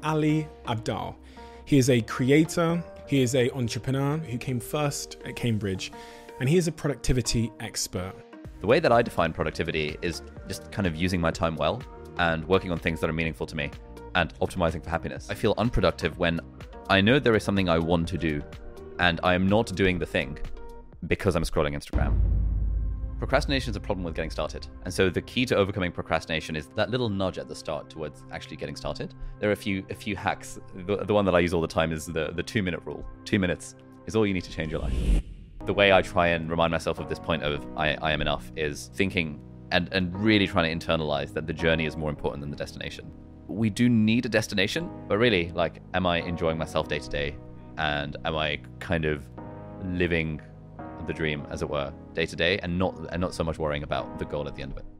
Ali Abdaal. He is a creator, he is an entrepreneur who came first at Cambridge, and he is a productivity expert. The way that I define productivity is just kind of using my time well and working on things that are meaningful to me and optimizing for happiness. I feel unproductive when I know there is something I want to do and I am not doing the thing because I'm scrolling Instagram. Procrastination is a problem with getting started. And so the key to overcoming procrastination is that little nudge at the start towards actually getting started. There are a few hacks. The one that I use all the time is the 2-minute rule. 2 minutes is all you need to change your life. The way I try and remind myself of this point of I am enough is thinking and really trying to internalize that the journey is more important than the destination. We do need a destination, but really, like, am I enjoying myself day to day? And am I kind of living the dream, as it were, day to day, and not so much worrying about the goal at the end of it.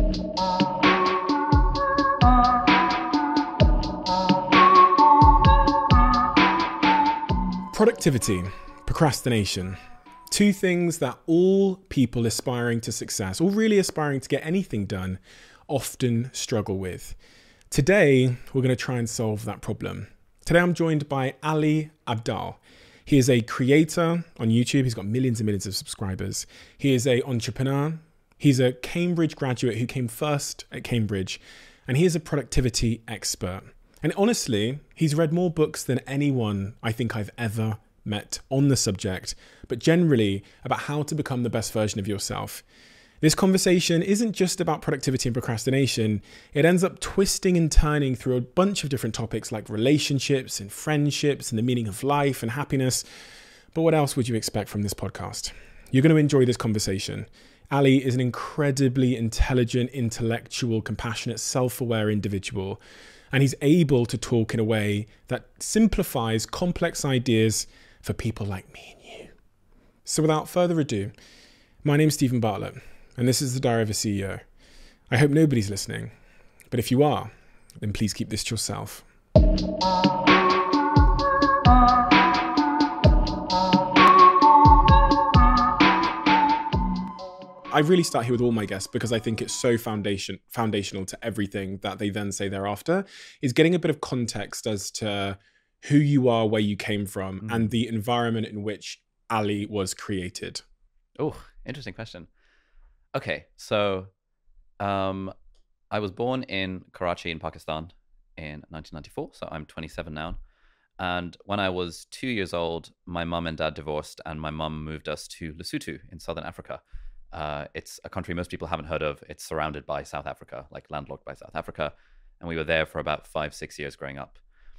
Productivity, procrastination. Two things that all people aspiring to success, or really aspiring to get anything done, often struggle with. Today, we're going to try and solve that problem. Today, I'm joined by Ali Abdaal. He is a creator on YouTube. He's got millions and millions of subscribers. He is an entrepreneur. He's a Cambridge graduate who came first at Cambridge, and he is a productivity expert. And honestly, he's read more books than anyone I think I've ever met on the subject, but generally about how to become the best version of yourself. This conversation isn't just about productivity and procrastination. It ends up twisting and turning through a bunch of different topics like relationships and friendships and the meaning of life and happiness. But what else would you expect from this podcast? You're going to enjoy this conversation. Ali is an incredibly intelligent, intellectual, compassionate, self-aware individual, and he's able to talk in a way that simplifies complex ideas for people like me and you. So without further ado, my name's Stephen Bartlett, and this is the Diary of a CEO. I hope nobody's listening, but if you are, then please keep this to yourself. I really start here with all my guests because I think it's so foundational to everything that they then say thereafter, is getting a bit of context as to who you are, where you came from, and the environment in which Ali was created. Oh, interesting question. Okay, so I was born in Karachi in Pakistan in 1994, so I'm 27 now. And when I was 2 years old, my mum and dad divorced, and my mum moved us to Lesotho in Southern Africa. It's a country most people haven't heard of. It's surrounded by South Africa, like landlocked by South Africa. And we were there for about 5-6 years growing up.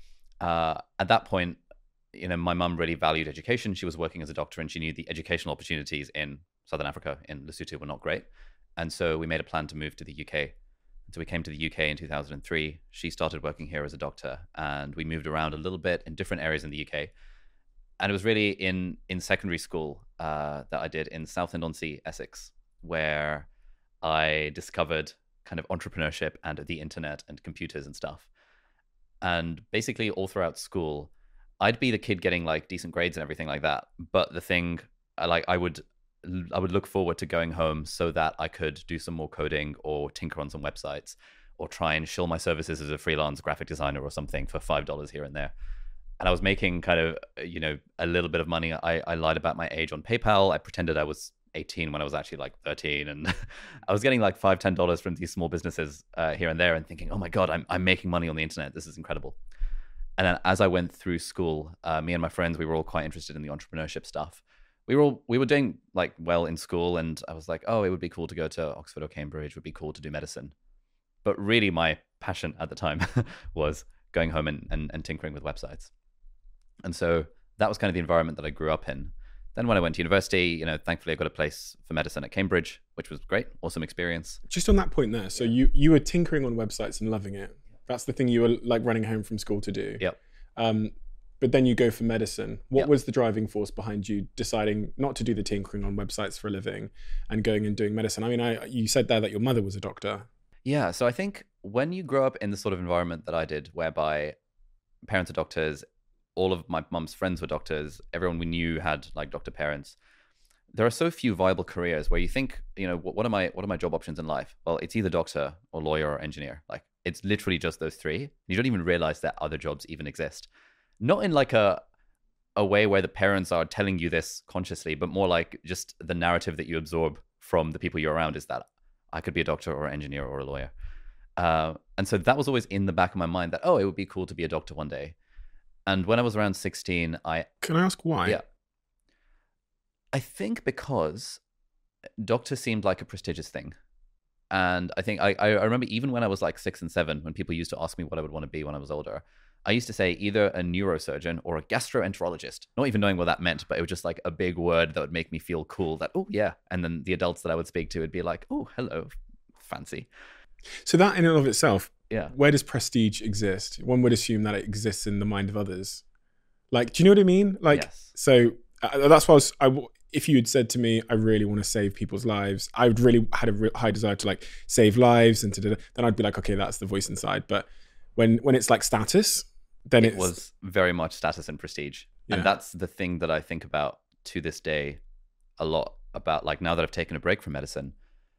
At that point, my mum really valued education. She was working as a doctor and she knew the educational opportunities in Southern Africa, in Lesotho, were not great. And so we made a plan to move to the UK. So we came to the UK in 2003. She started working here as a doctor and we moved around a little bit in different areas in the UK. And it was really in secondary school that I did in Southend-on-Sea, Essex, where I discovered kind of entrepreneurship and the internet and computers and stuff. And basically all throughout school, I'd be the kid getting like decent grades and everything like that. But the thing, I would look forward to going home so that I could do some more coding or tinker on some websites or try and shill my services as a freelance graphic designer or something for $5 here and there. And I was making kind of, a little bit of money. I lied about my age on PayPal. I pretended I was 18 when I was actually like 13. And I was getting like $5, $10 from these small businesses here and there and thinking, oh my God, I'm making money on the internet. This is incredible. And then as I went through school, me and my friends, we were all quite interested in the entrepreneurship stuff. We were doing like well in school, and I was like, oh, it would be cool to go to Oxford or Cambridge. It would be cool to do medicine. But really my passion at the time was going home and tinkering with websites. And so that was kind of the environment that I grew up in. Then when I went to university, thankfully I got a place for medicine at Cambridge, which was great, awesome experience. Just on that point there, so you were tinkering on websites and loving it. That's the thing you were like running home from school to do. Yep. But then you go for medicine. What was the driving force behind you deciding not to do the tinkering on websites for a living and going and doing medicine? I mean, you said there that your mother was a doctor. Yeah, so I think when you grow up in the sort of environment that I did, whereby parents are doctors, all of my mum's friends were doctors, everyone we knew had like doctor parents, there are so few viable careers where you think, what are my job options in life? Well, it's either doctor or lawyer or engineer. Like It's literally just those three. You don't even realize that other jobs even exist. Not in like a way where the parents are telling you this consciously, but more like just the narrative that you absorb from the people you're around is that I could be a doctor or an engineer or a lawyer. And so that was always in the back of my mind that, oh, it would be cool to be a doctor one day. And when I was around 16, Can I ask why? Yeah. I think because doctor seemed like a prestigious thing. And I think I remember even when I was like 6 and 7, when people used to ask me what I would want to be when I was older, I used to say either a neurosurgeon or a gastroenterologist, not even knowing what that meant, but it was just like a big word that would make me feel cool that, oh, yeah. And then the adults that I would speak to would be like, oh, hello, fancy. So that in and of itself, Yeah. where does prestige exist? One would assume that it exists in the mind of others. Like, do you know what I mean? Like, Yes. so that's why if you had said to me, I really want to save people's lives, I would really had a high desire to like save lives and then I'd be like, okay, that's the voice inside. But when it's like status, then it was very much status and prestige. Yeah. And that's the thing that I think about to this day a lot about, like, now that I've taken a break from medicine,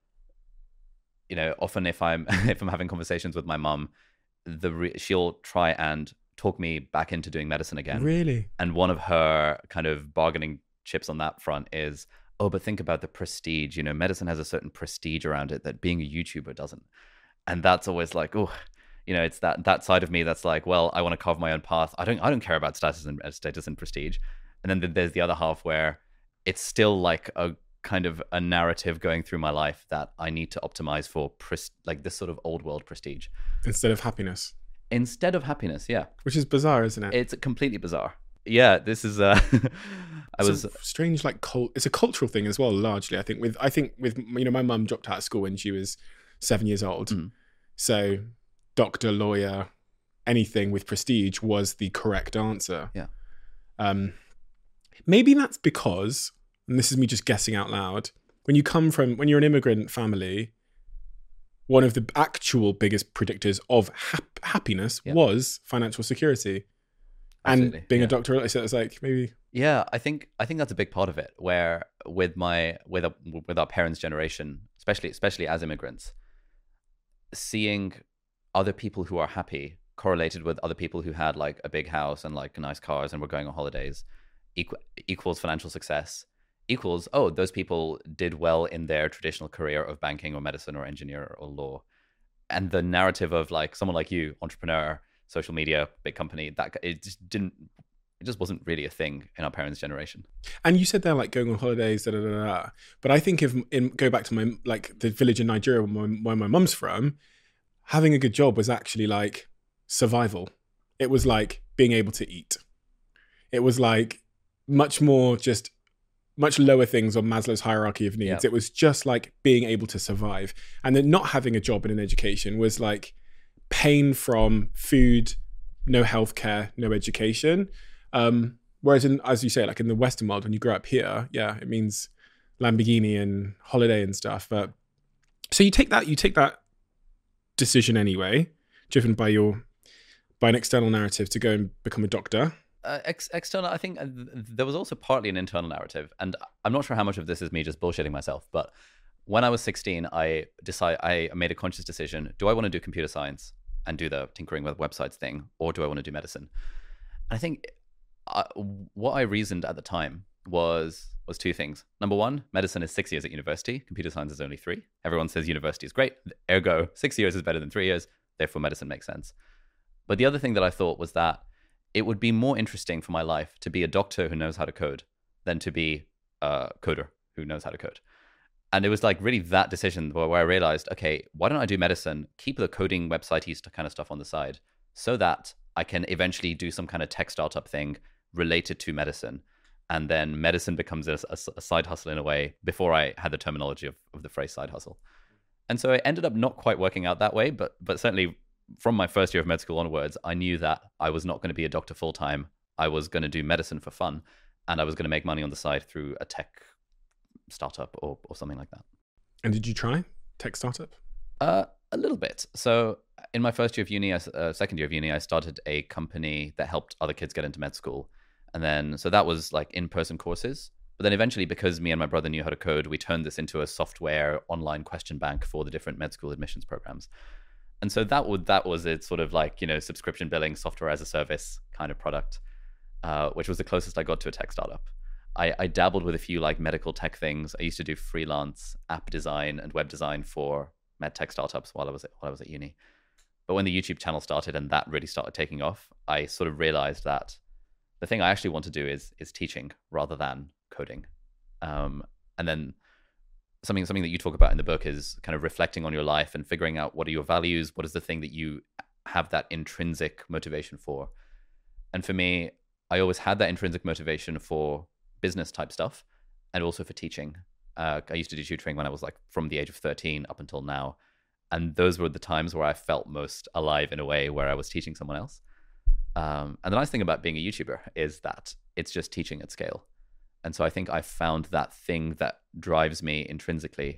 you know, often if I'm having conversations with my mum, she'll try and talk me back into doing medicine again. Really? And one of her kind of bargaining chips on that front is, oh, but think about the prestige. You know, medicine has a certain prestige around it that being a YouTuber doesn't. And that's always like, oh, you know, it's that side of me that's like, well, I want to carve my own path. I don't care about status and prestige. And then there's the other half where it's still like a kind of a narrative going through my life that I need to optimize for like this sort of old world prestige instead of happiness. Instead of happiness, yeah. Which is bizarre, isn't it? It's completely bizarre. Yeah, this is It's a strange, like, it's a cultural thing as well, largely. I think with you know, my mum dropped out of school when she was 7 years old. Mm. So doctor, lawyer, anything with prestige was the correct answer. Yeah. Maybe that's because, and this is me just guessing out loud, when you're an immigrant family, one of the actual biggest predictors of happiness was financial security. Absolutely, and being a doctor, so it's like maybe. Yeah, I think that's a big part of it. Where with our parents' generation, especially as immigrants, seeing other people who are happy correlated with other people who had like a big house and like nice cars and were going on holidays equals financial success, equals, oh, those people did well in their traditional career of banking or medicine or engineer or law. And the narrative of like someone like you, entrepreneur, social media, big company, that it just wasn't really a thing in our parents' generation. And you said they're like going on holidays, but I think go back to the village in Nigeria where my mum's from, having a good job was actually like survival. It was like being able to eat. It was like much lower things on Maslow's hierarchy of needs. Yeah. It was just like being able to survive. And then not having a job and an education was like pain from food, no healthcare, no education. Whereas as you say, like in the Western world, when you grow up here, yeah, it means Lamborghini and holiday and stuff. But so you take that decision anyway, driven by an external narrative to go and become a doctor. External, I think there was also partly an internal narrative, and I'm not sure how much of this is me just bullshitting myself, but when I was 16, I made a conscious decision. Do I want to do computer science and do the tinkering with websites thing, or do I want to do medicine? And I think what I reasoned at the time was two things. Number one, medicine is 6 years at university. Computer science is only 3. Everyone says university is great. Ergo, 6 years is better than 3 years. Therefore, medicine makes sense. But the other thing that I thought was that it would be more interesting for my life to be a doctor who knows how to code than to be a coder who knows how to code. And it was like really that decision where I realized, okay, why don't I do medicine, keep the coding website-y kind of stuff on the side so that I can eventually do some kind of tech startup thing related to medicine. And then medicine becomes a side hustle in a way before I had the terminology of the phrase side hustle. And so it ended up not quite working out that way, but certainly from my first year of med school onwards, I knew that I was not going to be a doctor full time. I was going to do medicine for fun, and I was going to make money on the side through a tech startup or something like that. And did you try tech startup? A little bit. So in my first year of uni, second year of uni, I started a company that helped other kids get into med school. And then, so that was like in-person courses. But then eventually, because me and my brother knew how to code, we turned this into a software online question bank for the different med school admissions programs. And so that was it, sort of like, subscription billing, software as a service kind of product, which was the closest I got to a tech startup. I dabbled with a few like medical tech things. I used to do freelance app design and web design for med tech startups while I was at uni. But when the YouTube channel started and that really started taking off, I sort of realized that the thing I actually want to do is teaching rather than coding. And then something that you talk about in the book is kind of reflecting on your life and figuring out what are your values, what is the thing that you have that intrinsic motivation for. And for me, I always had that intrinsic motivation for business type stuff and also for teaching. I used to do tutoring when I was like from the age of 13 up until now. And those were the times where I felt most alive in a way, where I was teaching someone else. And the nice thing about being a YouTuber is that it's just teaching at scale. And so I think I found that thing that drives me intrinsically.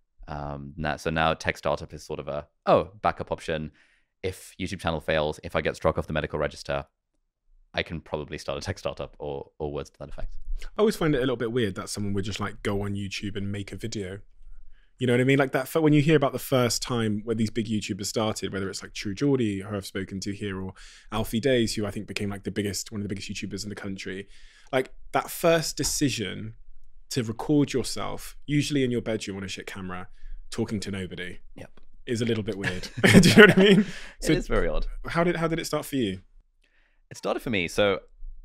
So now tech startup is sort of a backup option. If YouTube channel fails, if I get struck off the medical register, I can probably start a tech startup or words to that effect. I always find it a little bit weird that someone would just like go on YouTube and make a video. You know what I mean? Like that, when you hear about the first time when these big YouTubers started, whether it's like True Geordie, who I've spoken to here, or Alfie Days, who I think became like one of the biggest YouTubers in the country. Like that first decision to record yourself, usually in your bedroom on a shit camera, talking to nobody, is a little bit weird. Do you know what I mean? So it is very odd. How did it start for you? It started for me. So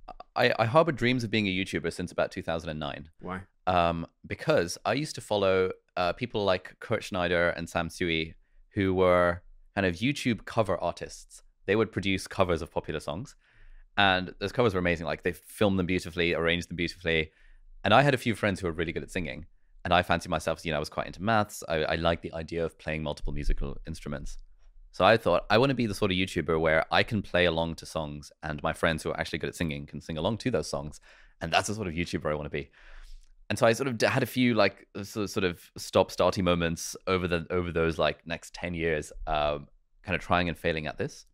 I harbored dreams of being a YouTuber since about 2009. Why? Because I used to follow people like Kurt Schneider and Sam Tsui, who were kind of YouTube cover artists. They would produce covers of popular songs, and those covers were amazing. Like they filmed them beautifully, arranged them beautifully. And I had a few friends who were really good at singing, and I fancied myself, I was quite into maths. I liked the idea of playing multiple musical instruments. So I thought, I want to be the sort of YouTuber where I can play along to songs and my friends who are actually good at singing can sing along to those songs. And that's the sort of YouTuber I want to be. And so I sort of had a few like sort of stop-starty moments over those like next 10 years, kind of trying and failing at this.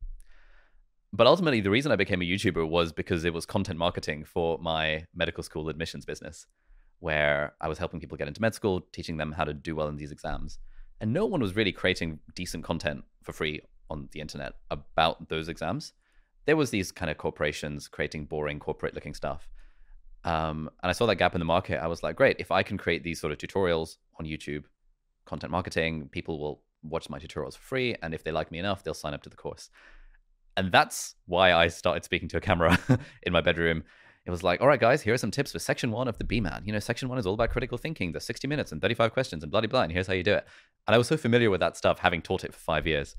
But ultimately, the reason I became a YouTuber was because it was content marketing for my medical school admissions business, where I was helping people get into med school, teaching them how to do well in these exams. And no one was really creating decent content for free on the internet about those exams. There was these kind of corporations creating boring corporate looking stuff. And I saw that gap in the market. I was like, great, if I can create these sort of tutorials on YouTube, content marketing, people will watch my tutorials for free. And if they like me enough, they'll sign up to the course. And that's why I started speaking to a camera in my bedroom. It was like, all right, guys, here are some tips for section 1 of the BMAT. Section 1 is all about critical thinking. There's 60 minutes and 35 questions and blah, blah, blah. And here's how you do it. And I was so familiar with that stuff, having taught it for 5 years,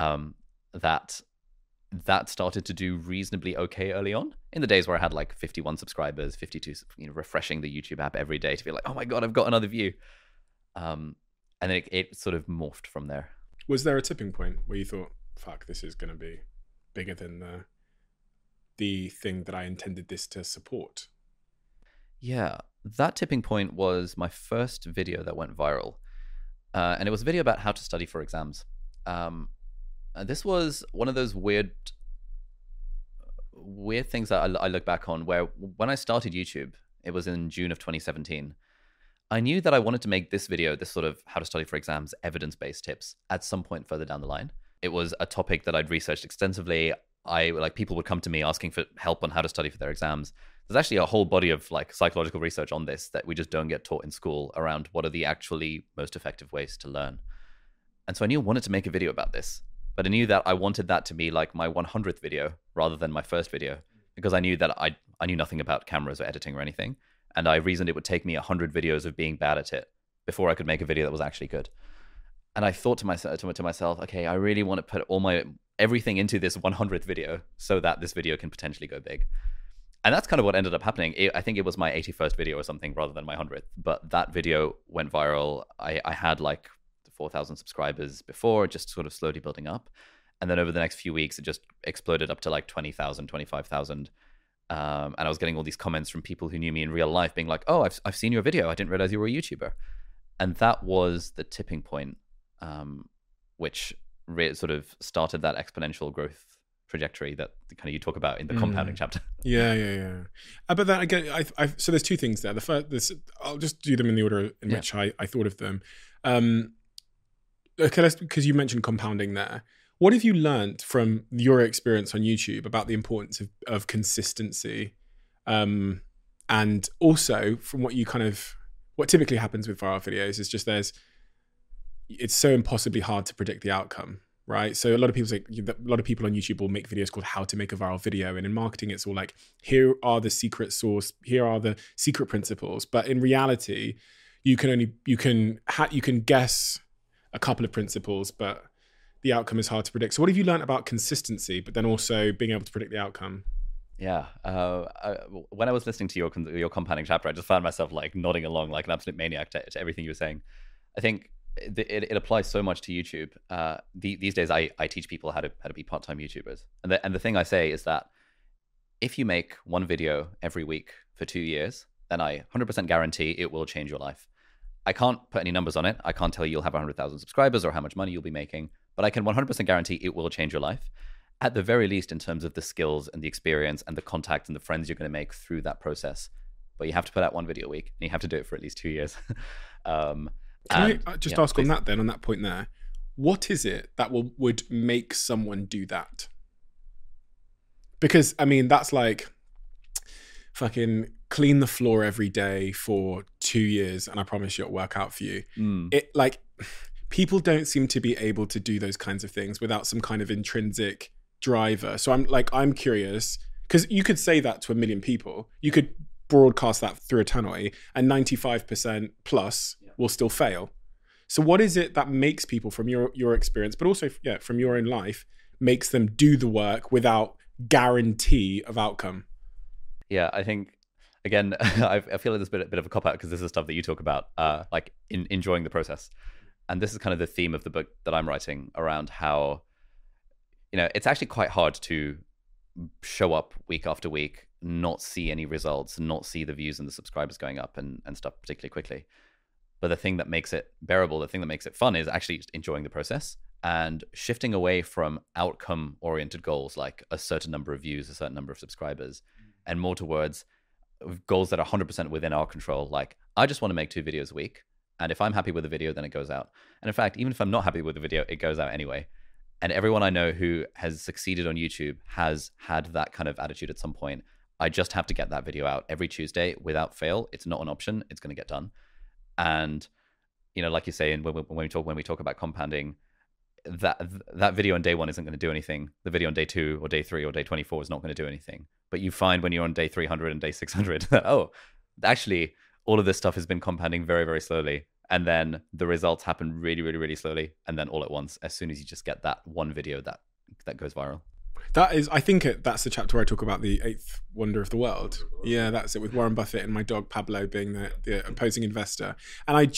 that started to do reasonably okay early on. In the days where I had like 51 subscribers, 52, refreshing the YouTube app every day to be like, oh my God, I've got another view. And then it sort of morphed from there. Was there a tipping point where you thought, fuck, this is going to be bigger than the thing that I intended this to support? Yeah, that tipping point was my first video that went viral. And it was a video about how to study for exams. And this was one of those weird things that I look back on, where when I started YouTube, it was in June of 2017. I knew that I wanted to make this video, this sort of how to study for exams, evidence-based tips, at some point further down the line. It was a topic that I'd researched extensively. People would come to me asking for help on how to study for their exams. There's actually a whole body of like psychological research on this that we just don't get taught in school around what are the actually most effective ways to learn. And so I knew I wanted to make a video about this, but I knew that I wanted that to be like my 100th video rather than my first video, because I knew that I knew nothing about cameras or editing or anything. And I reasoned it would take me 100 videos of being bad at it before I could make a video that was actually good. And I thought to myself, okay, I really want to put everything into this 100th video so that this video can potentially go big. And that's kind of what ended up happening. I think it was my 81st video or something rather than my 100th. But that video went viral. I had like 4,000 subscribers before, just sort of slowly building up. And then over the next few weeks, it just exploded up to like 20,000, 25,000. And I was getting all these comments from people who knew me in real life being like, oh, I've seen your video. I didn't realize you were a YouTuber. And that was the tipping point, which sort of started that exponential growth trajectory that kind of you talk about in the compounding chapter. Yeah. But then again, so there's two things there. The first, I'll just do them in the order in which I thought of them. Okay, because you mentioned compounding there. What have you learned from your experience on YouTube about the importance of consistency? And also from what typically happens with viral videos is just it's so impossibly hard to predict the outcome, right? So a lot of people on YouTube will make videos called how to make a viral video. And in marketing, it's all like, here are the secret sauce, here are the secret principles. But in reality, you can guess a couple of principles, but the outcome is hard to predict. So what have you learned about consistency, but then also being able to predict the outcome? Yeah. When I was listening to your compounding chapter, I just found myself like nodding along like an absolute maniac to everything you were saying. I think it applies so much to YouTube. These days, I teach people how to be part-time YouTubers, and the thing I say is that if you make one video every week for 2 years, then I 100% guarantee it will change your life. I can't put any numbers on it. I can't tell you you'll have 100,000 subscribers or how much money you'll be making, but I can 100% guarantee it will change your life. At the very least, in terms of the skills and the experience and the contacts and the friends you're going to make through that process. But you have to put out one video a week, and you have to do it for at least 2 years. Can I just ask please. On that point there, what is it that would make someone do that? Because, I mean, that's like fucking clean the floor every day for 2 years, and I promise you it'll work out for you. It like, people don't seem to be able to do those kinds of things without some kind of intrinsic driver. So I'm curious, because you could say that to 1 million people. You could broadcast that through a tannoy, and 95% plus will still fail. So what is it that makes people, from your experience, but also from your own life, makes them do the work without guarantee of outcome? Yeah, I think, again, I feel like there's a bit of a cop-out because this is stuff that you talk about, like enjoying the process. And this is kind of the theme of the book that I'm writing around how, it's actually quite hard to show up week after week, not see any results, not see the views and the subscribers going up and stuff particularly quickly. But the thing that makes it bearable, the thing that makes it fun is actually just enjoying the process and shifting away from outcome-oriented goals like a certain number of views, a certain number of subscribers, and more towards goals that are 100% within our control. Like, I just want to make 2 videos a week. And if I'm happy with the video, then it goes out. And in fact, even if I'm not happy with the video, it goes out anyway. And everyone I know who has succeeded on YouTube has had that kind of attitude at some point. I just have to get that video out every Tuesday without fail. It's not an option. It's going to get done. And, like you say, and when we talk about compounding, that video on day 1 isn't going to do anything. The video on day 2 or day 3 or day 24 is not going to do anything. But you find when you're on day 300 and day 600 that, actually, all of this stuff has been compounding very, very slowly. And then the results happen really, really, really slowly. And then all at once, as soon as you just get that one video that goes viral. I think that's the chapter where I talk about the 8th wonder of the world. Yeah, that's it, with Warren Buffett and my dog Pablo being the opposing investor. And I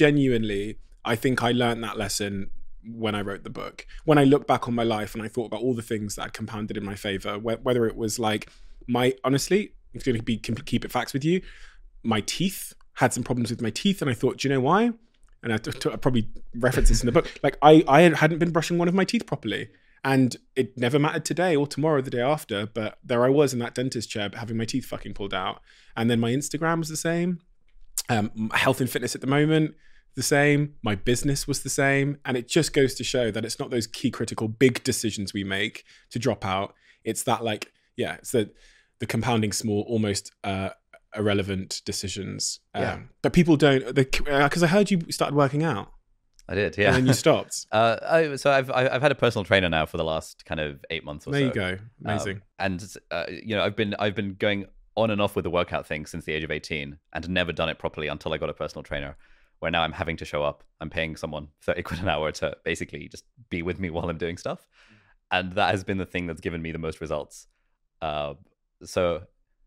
think I learned that lesson when I wrote the book. When I look back on my life and I thought about all the things that had compounded in my favor, whether it was like honestly, it's going to keep it facts with you, my teeth. Had some problems with my teeth, and I thought, do you know why? And I probably reference this in the book. Like, I hadn't been brushing one of my teeth properly, and it never mattered today or tomorrow or the day after, but there I was in that dentist chair having my teeth fucking pulled out. And then my Instagram was the same. Health and fitness at the moment, the same. My business was the same. And it just goes to show that it's not those key critical big decisions we make to drop out. It's that it's the compounding small, almost irrelevant decisions. But people don't, because I heard you started working out. I did, yeah. And then you stopped. So I've had a personal trainer now for the last kind of 8 months or so. There you go, amazing. I've been going on and off with the workout thing since the age of 18, and never done it properly until I got a personal trainer. Where now I'm having to show up. I'm paying someone 30 quid an hour to basically just be with me while I'm doing stuff, and that has been the thing that's given me the most results. So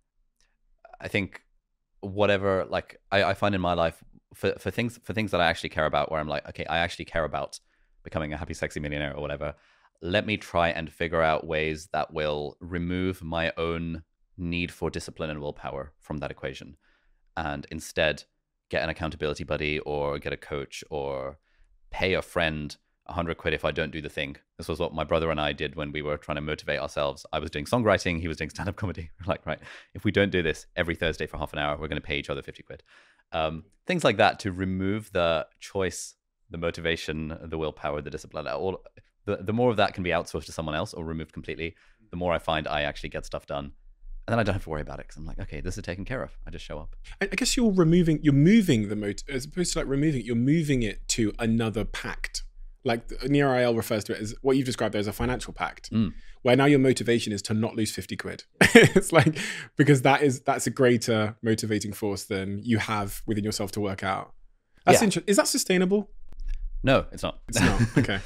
I think whatever, like I find in my life for things that I actually care about, where I'm like, okay, I actually care about becoming a happy, sexy millionaire or whatever. Let me try and figure out ways that will remove my own need for discipline and willpower from that equation, and instead get an accountability buddy or get a coach or pay a friend 100 quid if I don't do the thing. This was what my brother and I did when we were trying to motivate ourselves. I was doing songwriting, he was doing stand-up comedy. We're like, right, if we don't do this every Thursday for half an hour, we're going to pay each other 50 quid. Things like that to remove the choice, the motivation, the willpower, the discipline, the more of that can be outsourced to someone else or removed completely, the more I find I actually get stuff done. And then I don't have to worry about it because I'm like, okay, this is taken care of. I just show up. I guess you're moving the motor, as opposed to like removing it, you're moving it to another pact. Like NearIL refers to it as what you've described as a financial pact, where now your motivation is to not lose 50 quid. It's like, because that's a greater motivating force than you have within yourself to work out. That's interesting. Is that sustainable? No, it's not. It's not. Okay.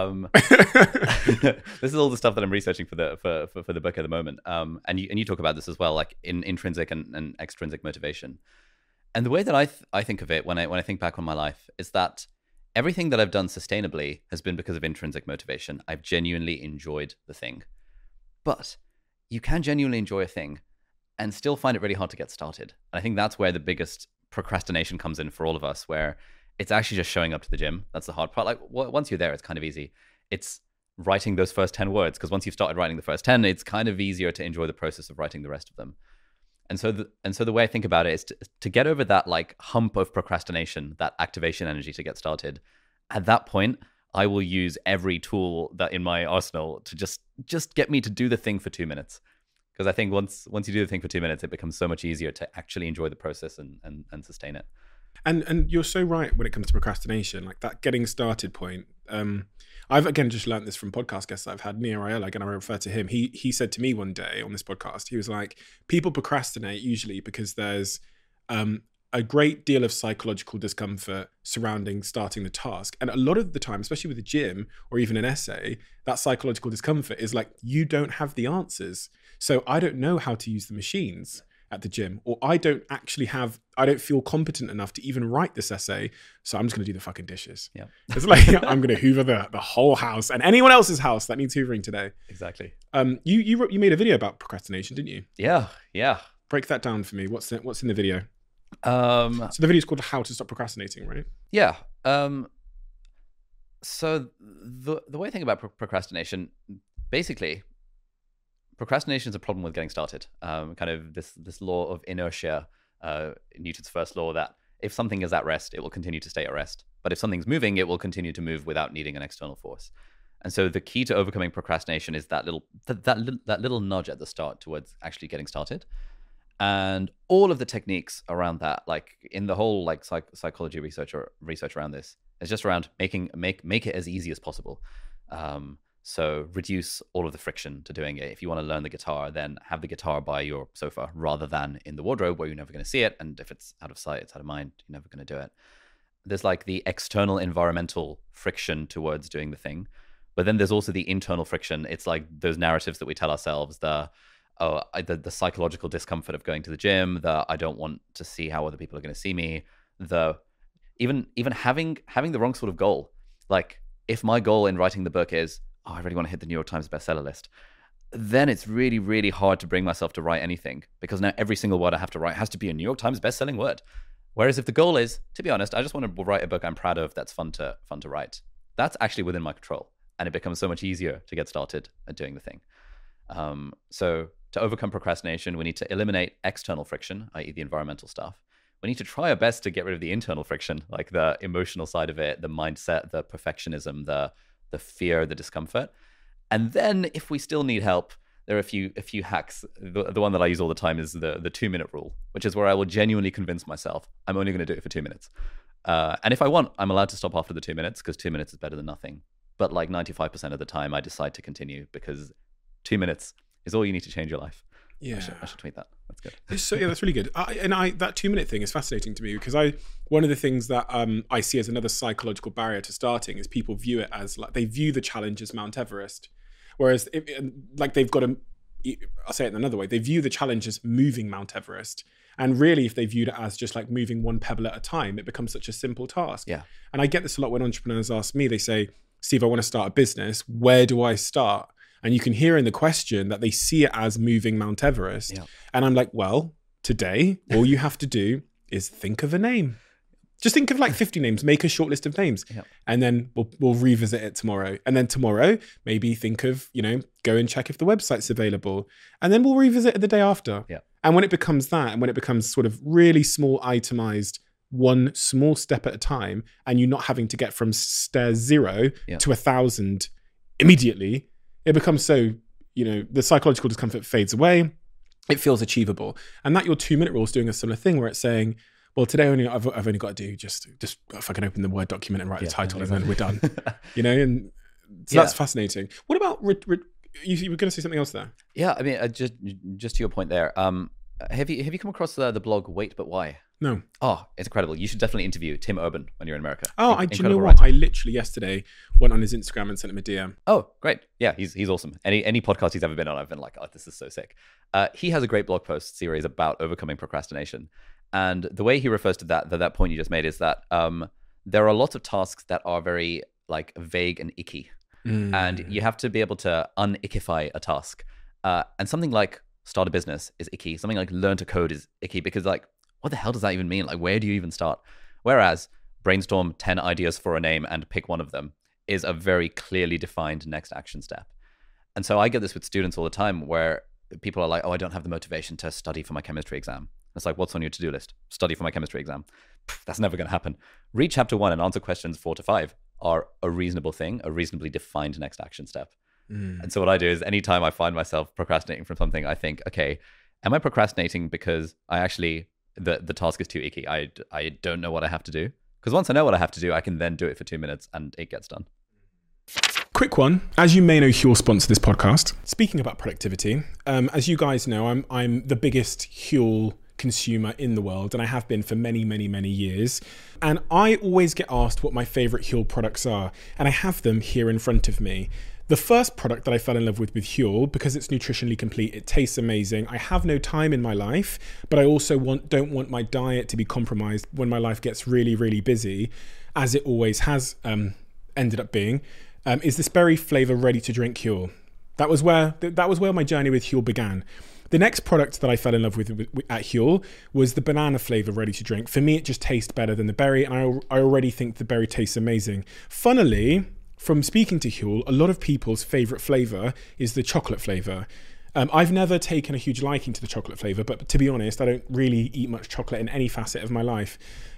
This is all the stuff that I'm researching for the book at the moment. And you talk about this as well, like in intrinsic and extrinsic motivation. And the way that I think of it when I think back on my life is that everything that I've done sustainably has been because of intrinsic motivation. I've genuinely enjoyed the thing. But you can genuinely enjoy a thing and still find it really hard to get started. And I think that's where the biggest procrastination comes in for all of us, where it's actually just showing up to the gym. That's the hard part. Like once you're there, it's kind of easy. It's writing those first 10 words, because once you've started writing the first 10, it's kind of easier to enjoy the process of writing the rest of them. And so the way I think about it is to get over that like hump of procrastination, that activation energy to get started. At that point, I will use every tool that in my arsenal to just get me to do the thing for 2 minutes. Because I think once you do the thing for 2 minutes, it becomes so much easier to actually enjoy the process and sustain it. And you're so right when it comes to procrastination, like that getting started point. I've again just learned this from podcast guests I've had. NearIL, again, I refer to him. He said to me one day on this podcast, he was like, people procrastinate usually because there's a great deal of psychological discomfort surrounding starting the task. And a lot of the time, especially with the gym or even an essay, that psychological discomfort is like, you don't have the answers. So I don't know how to use the machines at the gym, or I don't feel competent enough to even write this essay, so I'm just going to do the fucking dishes. Yeah. It's like, I'm going to hoover the whole house and anyone else's house that needs hoovering today. Exactly. You made a video about procrastination, didn't you? Yeah. Break that down for me. What's in the video? So the video is called How to Stop Procrastinating, right? Yeah. So the way I think about procrastination, basically, procrastination is a problem with getting started. Kind of this law of inertia, Newton's first law, that if something is at rest, it will continue to stay at rest. But if something's moving, it will continue to move without needing an external force. And so the key to overcoming procrastination is that little nudge at the start towards actually getting started. And all of the techniques around that, like in the whole like psychology research around this, is just around make it as easy as possible. So reduce all of the friction to doing it. If you want to learn the guitar, then have the guitar by your sofa rather than in the wardrobe where you're never going to see it. And if it's out of sight, it's out of mind, you're never going to do it. There's like the external environmental friction towards doing the thing. But then there's also the internal friction. It's like those narratives that we tell ourselves, the psychological discomfort of going to the gym, the I don't want to see how other people are going to see me, the even having the wrong sort of goal. Like if my goal in writing the book is, I really want to hit the New York Times bestseller list, then it's really, really hard to bring myself to write anything, because now every single word I have to write has to be a New York Times bestselling word. Whereas if the goal is, to be honest, I just want to write a book I'm proud of, that's fun to write, that's actually within my control. And it becomes so much easier to get started at doing the thing. So to overcome procrastination, we need to eliminate external friction, i.e. the environmental stuff. We need to try our best to get rid of the internal friction, like the emotional side of it, the mindset, the perfectionism, the fear, the discomfort. And then if we still need help, there are a few hacks. The one that I use all the time is the 2-minute rule, which is where I will genuinely convince myself I'm only going to do it for 2 minutes. And if I want, I'm allowed to stop after the 2 minutes, because 2 minutes is better than nothing. But like 95% of the time, I decide to continue, because 2 minutes is all you need to change your life. Yeah, I should tweet that. That's good. That's really good. That 2-minute thing is fascinating to me, because one of the things that I see as another psychological barrier to starting is people view it as like, they view the challenge as Mount Everest, whereas they've got I'll say it in another way, they view the challenge as moving Mount Everest. And really, if they viewed it as just like moving one pebble at a time, it becomes such a simple task. Yeah. And I get this a lot when entrepreneurs ask me, they say, Steve, I want to start a business. Where do I start? And you can hear in the question that they see it as moving Mount Everest. Yeah. And I'm like, well, today, all you have to do is think of a name. Just think of like 50 names, make a short list of names. Yeah. And then we'll revisit it tomorrow. And then tomorrow, maybe think of, go and check if the website's available. And then we'll revisit it the day after. Yeah. And when it becomes that, and when it becomes sort of really small, itemized, one small step at a time, and you're not having to get from stair 0 to 1,000 immediately, it becomes so, the psychological discomfort fades away. It feels achievable. And that your 2-minute rule is doing a similar thing where it's saying, well, today I've only got to do just if I can open the Word document and write the title, and then we're done. And so that's fascinating. What about you were going to say something else there? Yeah, I mean, just to your point there. Have you come across the blog Wait But Why? No. Oh, it's incredible. You should definitely interview Tim Urban when you're in America. Oh, do you know what? I literally yesterday went on his Instagram and sent him a DM. Oh, great. Yeah, he's awesome. Any podcast he's ever been on, I've been like, oh, this is so sick. He has a great blog post series about overcoming procrastination. And the way he refers to that point you just made is that there are lots of tasks that are very like vague and icky. And you have to be able to un-ickify a task. And something like start a business is icky. Something like learn to code is icky because like, what the hell does that even mean? Like, where do you even start? Whereas brainstorm 10 ideas for a name and pick one of them is a very clearly defined next action step. And so I get this with students all the time where people are like, oh, I don't have the motivation to study for my chemistry exam. It's like, what's on your to-do list? Study for my chemistry exam. That's never going to happen. Read chapter 1 and answer questions 4 to 5 are a reasonable thing, a reasonably defined next action step. And so what I do is anytime I find myself procrastinating from something, I think, okay, am I procrastinating because I actually... the task is too icky. I don't know what I have to do. Because once I know what I have to do, I can then do it for 2 minutes and it gets done. Quick one. As you may know, Huel sponsor this podcast. Speaking about productivity, as you guys know, I'm the biggest Huel consumer in the world, and I have been for many, many, many years. And I always get asked what my favorite Huel products are, and I have them here in front of me. The first product that I fell in love with Huel, because it's nutritionally complete, it tastes amazing. I have no time in my life, but I also don't want my diet to be compromised when my life gets really, really busy, as it always has ended up being, is this berry flavor ready to drink Huel. That was where my journey with Huel began. The next product that I fell in love with at Huel was the banana flavor ready to drink. For me, it just tastes better than the berry, and I already think the berry tastes amazing. Funnily, from speaking to Huel, a lot of people's favorite flavor is the chocolate flavor. I've never taken a huge liking to the chocolate flavor, but to be honest, I don't really eat much chocolate in any facet of my life,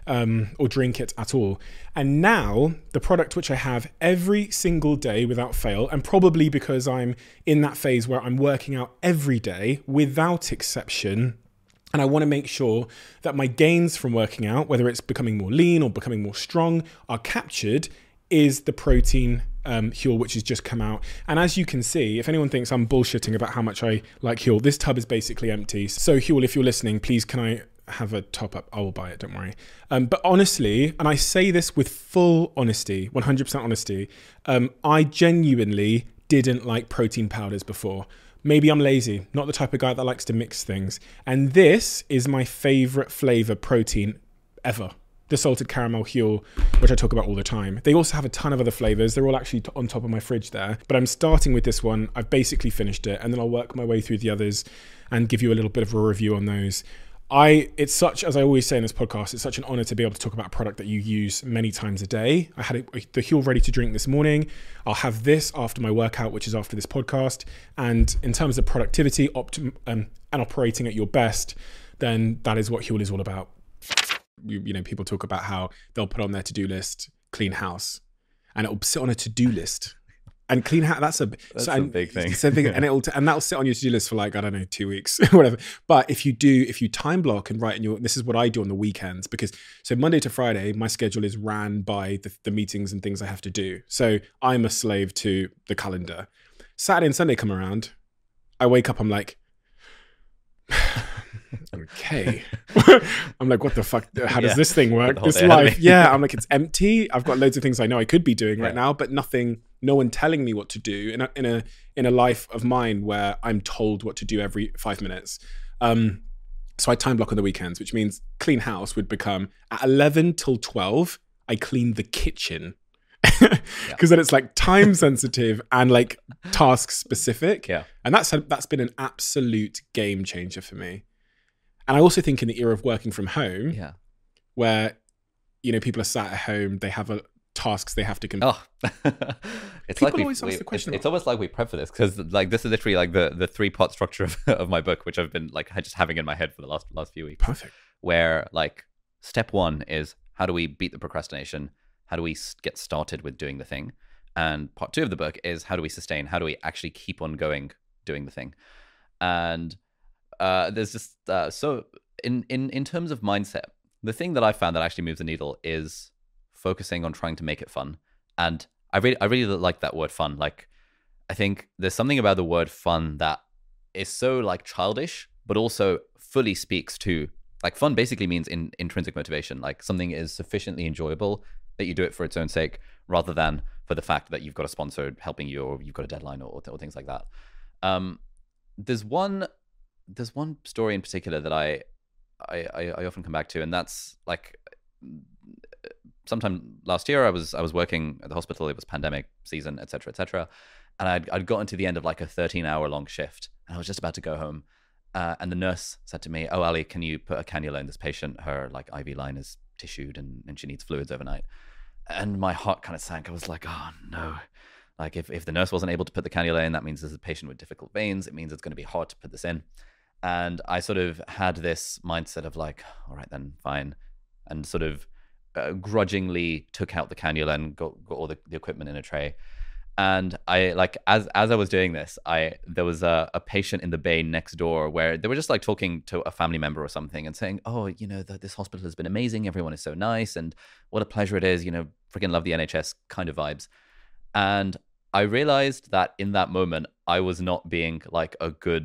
or drink it at all. And now the product which I have every single day without fail, and probably because I'm in that phase where I'm working out every day without exception, and I want to make sure that my gains from working out, whether it's becoming more lean or becoming more strong, are captured, is the protein Huel, which has just come out. And as you can see, if anyone thinks I'm bullshitting about how much I like Huel, this tub is basically empty. So Huel, if you're listening, please can I have a top up? I will buy it, don't worry. But honestly, and I say this with full honesty, 100% honesty, I genuinely didn't like protein powders before. Maybe I'm lazy, not the type of guy that likes to mix things. And this is my favorite flavor protein ever. The salted caramel Huel, which I talk about all the time. They also have a ton of other flavors. They're all actually on top of my fridge there, but I'm starting with this one. I've basically finished it, and then I'll work my way through the others and give you a little bit of a review on those. It's such, as I always say in this podcast, it's such an honor to be able to talk about a product that you use many times a day. I had the Huel ready to drink this morning. I'll have this after my workout, which is after this podcast. And in terms of productivity, and operating at your best, then that is what Huel is all about. People talk about how they'll put on their to-do list, clean house, and it'll sit on a to-do list. And clean house, that's a big thing. It's a big, and that'll sit on your to-do list for like, I don't know, 2 weeks, whatever. But if you time block and write in this is what I do on the weekends, because so Monday to Friday, my schedule is ran by the meetings and things I have to do. So I'm a slave to the calendar. Saturday and Sunday come around, I wake up, I'm like, okay. I'm like, what the fuck? How does this thing work? This life. Yeah. I'm like, it's empty. I've got loads of things I know I could be doing right now, but no one telling me what to do in a life of mine where I'm told what to do every 5 minutes. So I time block on the weekends, which means clean house would become at 11 till 12. I clean the kitchen. Because then it's like time sensitive and like task specific. Yeah. And that's been an absolute game changer for me. And I also think in the era of working from home, where, people are sat at home, they have tasks they have to complete. It's almost like we prep for this, because like this is literally like the 3-part structure of my book, which I've been like just having in my head for the last few weeks. Perfect. Where like step 1 is, how do we beat the procrastination? How do we get started with doing the thing? And part 2 of the book is how do we sustain? How do we actually keep on going, doing the thing? And there's just so in terms of mindset, the thing that I found that actually moves the needle is focusing on trying to make it fun. And I really like that word fun. Like, I think there's something about the word fun that is so like childish, but also fully speaks to, like, fun basically means intrinsic motivation. Like, something is sufficiently enjoyable that you do it for its own sake, rather than for the fact that you've got a sponsor helping you, or you've got a deadline, or things like that. There's one story in particular that I often come back to, and that's like, sometime last year I was working at the hospital. It was pandemic season, etc., and I'd gotten to the end of like a 13-hour long shift, and I was just about to go home, and the nurse said to me, "Oh, Ali, can you put a cannula in this patient? Her like IV line is tissued, and she needs fluids overnight." And my heart kind of sank. I was like, "Oh no." Like, if the nurse wasn't able to put the cannula in, that means there's a patient with difficult veins. It means it's going to be hard to put this in. And I sort of had this mindset of like, all right, then fine. And sort of grudgingly took out the cannula and got all the equipment in a tray. And I, like, as I was doing this, there was a patient in the bay next door where they were just like talking to a family member or something and saying, "Oh, you know, this hospital has been amazing. Everyone is so nice. And what a pleasure it is. You know, freaking love the NHS," kind of vibes. And I realized that in that moment, I was not being like a good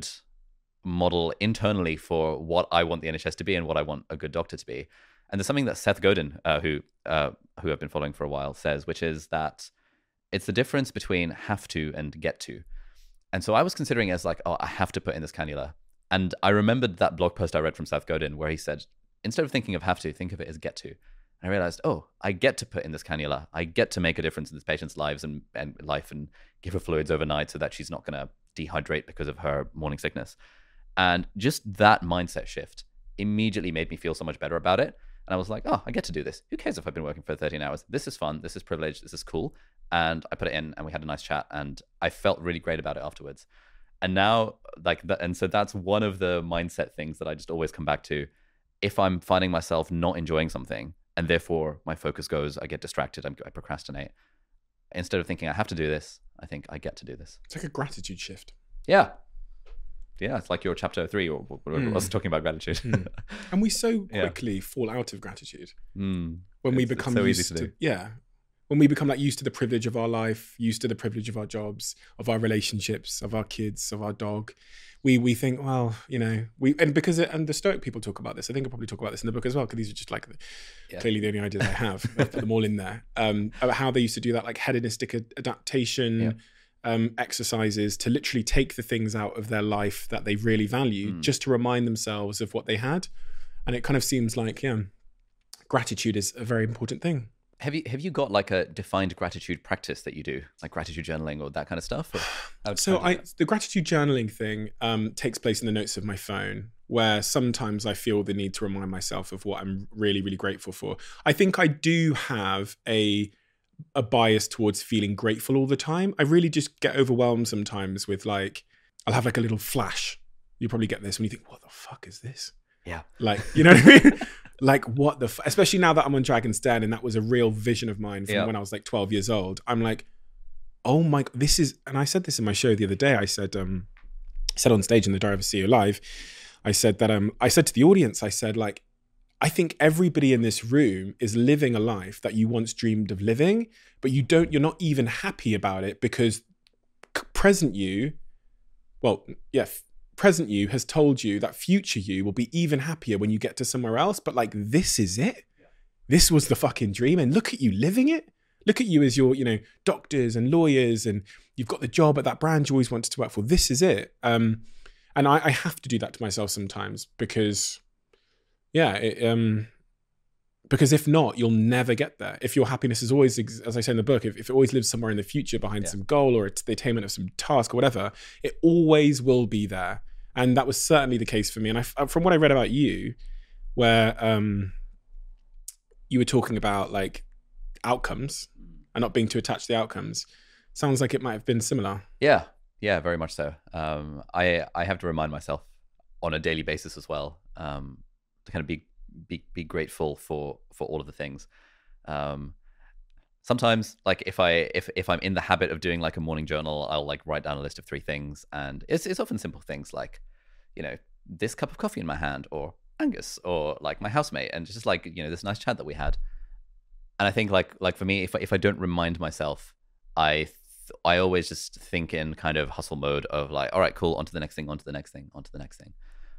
model internally for what I want the NHS to be and what I want a good doctor to be. And there's something that Seth Godin, who I've been following for a while, says, which is that it's the difference between have to and get to. And so I was considering it as like, oh, I have to put in this cannula. And I remembered that blog post I read from Seth Godin where he said, instead of thinking of have to, think of it as get to. And I realized, oh, I get to put in this cannula. I get to make a difference in this patient's lives and life, and give her fluids overnight so that she's not going to dehydrate because of her morning sickness. And just that mindset shift immediately made me feel so much better about it. And I was like, oh, I get to do this. Who cares if I've been working for 13 hours? This is fun. This is privilege. This is cool. And I put it in, and we had a nice chat, and I felt really great about it afterwards. And now, like, and so that's one of the mindset things that I just always come back to. If I'm finding myself not enjoying something, and therefore my focus goes, I get distracted, I procrastinate. Instead of thinking I have to do this, I think I get to do this. It's like a gratitude shift. Yeah. Yeah, it's like your chapter 3 or whatever it was, talking about gratitude. And we so quickly fall out of gratitude when we become so used to when we become like used to the privilege of our life, used to the privilege of our jobs, of our relationships, of our kids, of our dog. We think, well, you know, and the Stoic people talk about this. I think I'll probably talk about this in the book as well, because these are just like clearly the only ideas I have. I've put them all in there. About how they used to do that, like hedonistic adaptation exercises to literally take the things out of their life that they really value, just to remind themselves of what they had. And it kind of seems like, gratitude is a very important thing. Have you got like a defined gratitude practice that you do, like gratitude journaling or that kind of stuff? The gratitude journaling thing takes place in the notes of my phone, where sometimes I feel the need to remind myself of what I'm really, really grateful for. I think I do have a bias towards feeling grateful all the time. I really just get overwhelmed sometimes with, like, I'll have like a little flash. You probably get this when you think, what the fuck is this? Yeah. Like, you know what I mean? Like, what the especially now that I'm on Dragon's Den, and that was a real vision of mine from when I was like 12 years old. I'm like, oh my, this is, and I said this in my show the other day. I said on stage in the Diary of a CEO Live, I said that I said to the audience, I said, like, I think everybody in this room is living a life that you once dreamed of living, but you're not even happy about it, because present you has told you that future you will be even happier when you get to somewhere else. But like, this is it. This was the fucking dream. And look at you living it. Look at you as your, doctors and lawyers, and you've got the job at that brand you always wanted to work for. This is it. And I have to do that to myself sometimes, because because if not, you'll never get there. If your happiness is always, as I say in the book, if it always lives somewhere in the future behind some goal, or it's the attainment of some task or whatever, it always will be there. And that was certainly the case for me. And from what I read about you, where you were talking about like outcomes and not being too attached to the outcomes, sounds like it might have been similar. Yeah, very much so. I have to remind myself on a daily basis as well, to kind of be grateful for all of the things. sometimes like if I'm in the habit of doing like a morning journal, I'll like write down a list of 3 things, and it's often simple things like, you know, this cup of coffee in my hand, or Angus, or like my housemate, and just like, you know, this nice chat that we had. And I think like for me, if I don't remind myself, I always just think in kind of hustle mode of like, all right, cool, on to the next thing, on to the next thing, on to the next thing.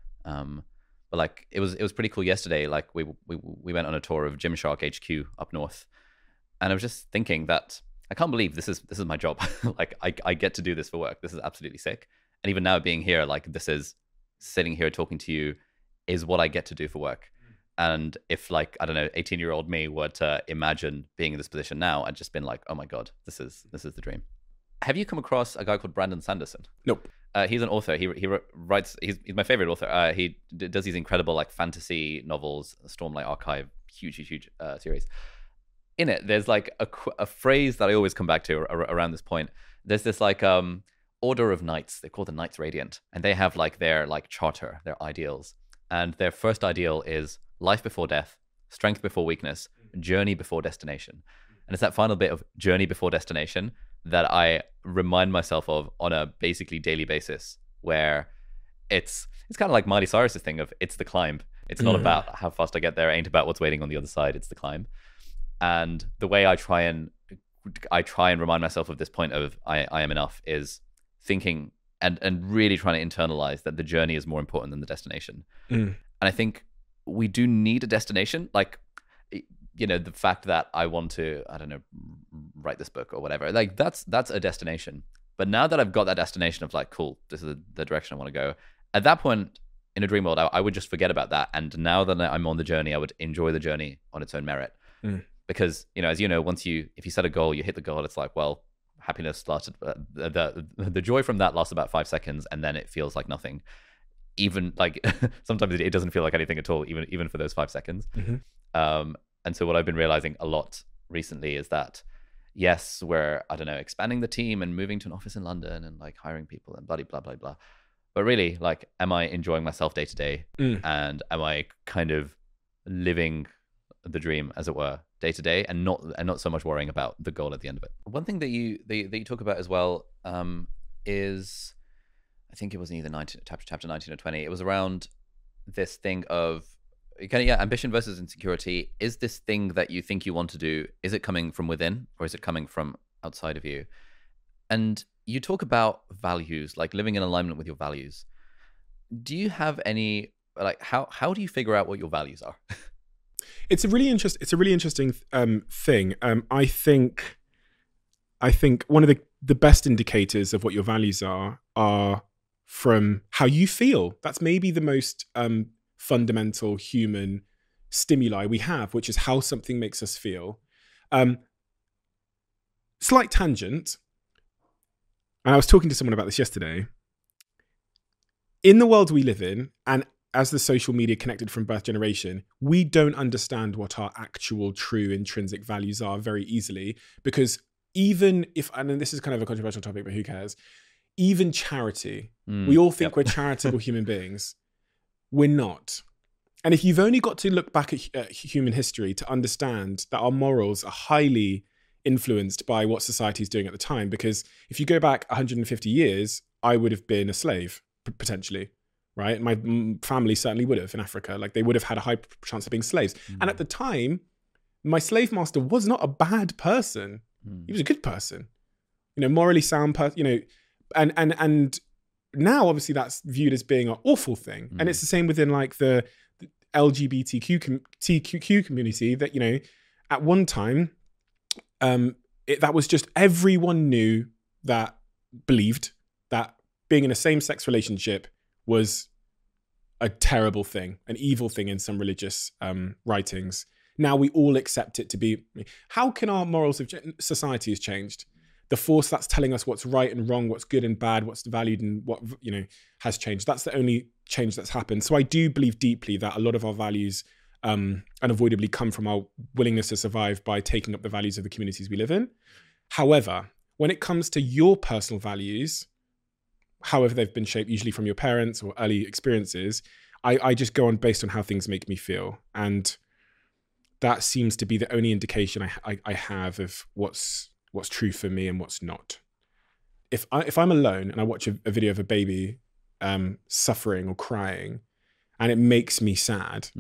But like it was pretty cool yesterday. Like we went on a tour of Gymshark HQ up north, and I was just thinking that I can't believe this is my job. Like I get to do this for work. This is absolutely sick. And even now being here, like this is sitting here talking to you is what I get to do for work. And if like, I don't know, 18-year-old me were to imagine being in this position now, I'd just been like, oh my God, this is the dream. Have you come across a guy called Brandon Sanderson? Nope. He's an author. He writes. He's my favorite author. He does these incredible like fantasy novels, Stormlight Archive, huge series. In it, there's like a phrase that I always come back to around this point. There's this like order of knights. They're called the Knights Radiant, and they have like their like charter, their ideals. And their first ideal is life before death, strength before weakness, journey before destination. And it's that final bit of journey before destination that I remind myself of on a basically daily basis, where it's kind of like Miley Cyrus's thing of it's the climb. It's not about how fast I get there. It ain't about what's waiting on the other side. It's the climb. And the way I try and remind myself of this point of I am enough is thinking and really trying to internalize that the journey is more important than the destination. And I think we do need a destination. Like, you know, the fact that I want to, I don't know, write this book or whatever, like that's a destination. But now that I've got that destination of like, cool, this is the direction I want to go. At that point in a dream world, I would just forget about that. And now that I'm on the journey, I would enjoy the journey on its own merit. Because, you know, as you know, if you set a goal, you hit the goal, it's like, well, happiness lasted, the joy from that lasts about 5 seconds, and then it feels like nothing. Even like sometimes it doesn't feel like anything at all, even for those 5 seconds. And so what I've been realizing a lot recently is that, yes, we're, I don't know, expanding the team and moving to an office in London and like hiring people and blah, blah, blah, blah. But really, like, am I enjoying myself day to day? And am I kind of living the dream, as it were, day to day, and not so much worrying about the goal at the end of it? One thing that you talk about as well is, I think it was in either chapter 19 or 20. It was around this thing of ambition versus insecurity. Is this thing that you think you want to do, is it coming from within or is it coming from outside of you? And you talk about values, like living in alignment with your values. Do you have any, like, how do you figure out what your values are? It's a really interesting thing. I think one of the best indicators of what your values are from how you feel. That's maybe the most fundamental human stimuli we have, which is how something makes us feel. Slight tangent. And I was talking to someone about this yesterday. In the world we live in, and as the social media connected from birth generation, we don't understand what our actual true intrinsic values are very easily, because even if, and this is kind of a controversial topic, but who cares? Even charity, we all think we're charitable human beings. We're not. And if you've only got to look back at human history to understand that our morals are highly influenced by what society is doing at the time, because if you go back 150 years, I would have been a slave, potentially. Right? My family certainly would have in Africa. Like, they would have had a high chance of being slaves. And at the time, my slave master was not a bad person. He was a good person, you know, morally sound person, you know, and now obviously that's viewed as being an awful thing. And it's the same within like the LGBTQ community, that, you know, at one time, that was just, everyone knew that, believed that being in a same-sex relationship was a terrible thing, an evil thing in some religious writings. Now we all accept it to be. How can our morals of society has changed? The force that's telling us what's right and wrong, what's good and bad, what's valued and what, you know, has changed. That's the only change that's happened. So I do believe deeply that a lot of our values unavoidably come from our willingness to survive by taking up the values of the communities we live in. However, when it comes to your personal values, however they've been shaped, usually from your parents or early experiences, I just go on based on how things make me feel. And that seems to be the only indication I have of what's true for me and what's not. If I'm alone and I watch a video of a baby suffering or crying, and it makes me sad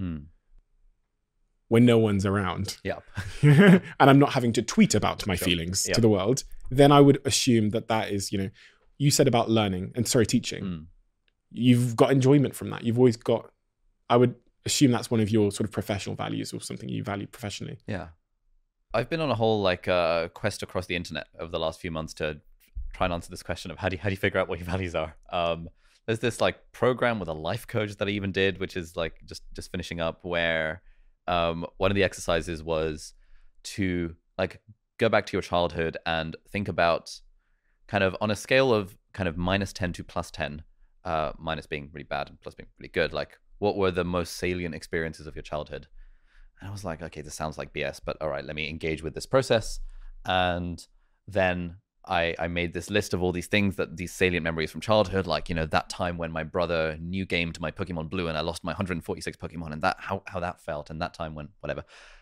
when no one's around, and I'm not having to tweet about my feelings to the world, then I would assume that is, you said about teaching. You've got enjoyment from that. You've always got, I would assume that's one of your sort of professional values or something you value professionally. Yeah. I've been on a whole quest across the internet over the last few months to try and answer this question of how do you figure out what your values are. There's this program with a life coach that I even did, which is just finishing up, where one of the exercises was to go back to your childhood and think about kind of on a scale of kind of -10 to +10, minus being really bad and plus being really good, what were the most salient experiences of your childhood? And I was like, okay, this sounds like BS, but all right, let me engage with this process. And then I made this list of all these things, these salient memories from childhood, that time when my brother new gamed my Pokemon Blue and I lost my 146 Pokemon, and how that felt, and that time when whatever.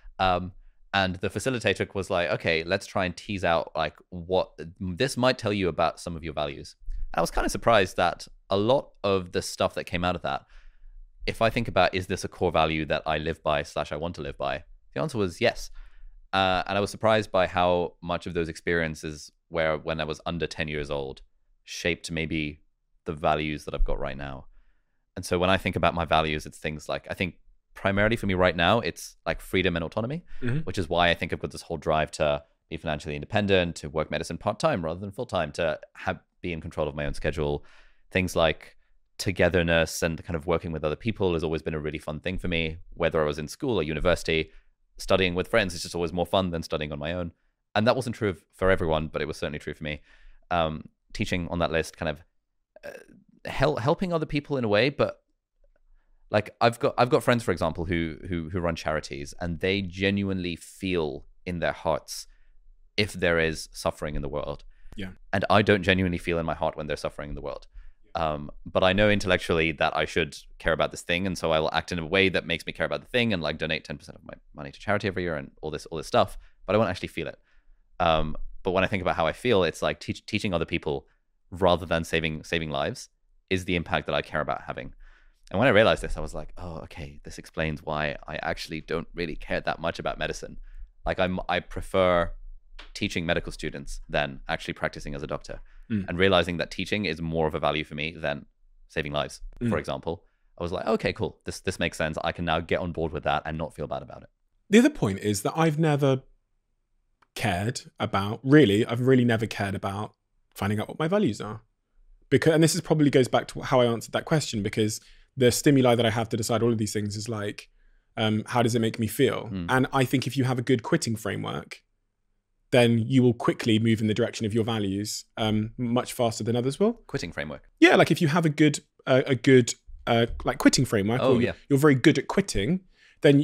And the facilitator was like, okay, let's try and tease out what this might tell you about some of your values. And I was kind of surprised that a lot of the stuff that came out of that, if I think about, is this a core value that I live by / I want to live by? The answer was yes. And I was surprised by how much of those experiences when I was under 10 years old shaped maybe the values that I've got right now. And so when I think about my values, it's things I think primarily for me right now, it's freedom and autonomy, which is why I think I've got this whole drive to be financially independent, to work medicine part-time rather than full-time, to be in control of my own schedule. Things like togetherness and kind of working with other people has always been a really fun thing for me, whether I was in school or university. Studying with friends is just always more fun than studying on my own. And that wasn't true for everyone, but it was certainly true for me. Teaching on that list, kind of helping other people in a way, but I've got friends, for example, who run charities, and they genuinely feel in their hearts if there is suffering in the world. Yeah. And I don't genuinely feel in my heart when there's suffering in the world. But I know intellectually that I should care about this thing, and so I will act in a way that makes me care about the thing, and donate 10% of my money to charity every year and all this stuff. But I won't actually feel it. But when I think about how I feel, it's teaching other people rather than saving lives is the impact that I care about having. And when I realized this, I was like, oh, okay, this explains why I actually don't really care that much about medicine. I prefer teaching medical students than actually practicing as a doctor. And realizing that teaching is more of a value for me than saving lives, for example. I was like, okay, cool. This makes sense. I can now get on board with that and not feel bad about it. The other point is that I've never cared about, I've really never cared about finding out what my values are. And this probably goes back to how I answered that question, because the stimuli that I have to decide all of these things is how does it make me feel? And I think if you have a good quitting framework, then you will quickly move in the direction of your values much faster than others will. Quitting framework. Yeah, if you have a good quitting framework, you're very good at quitting, then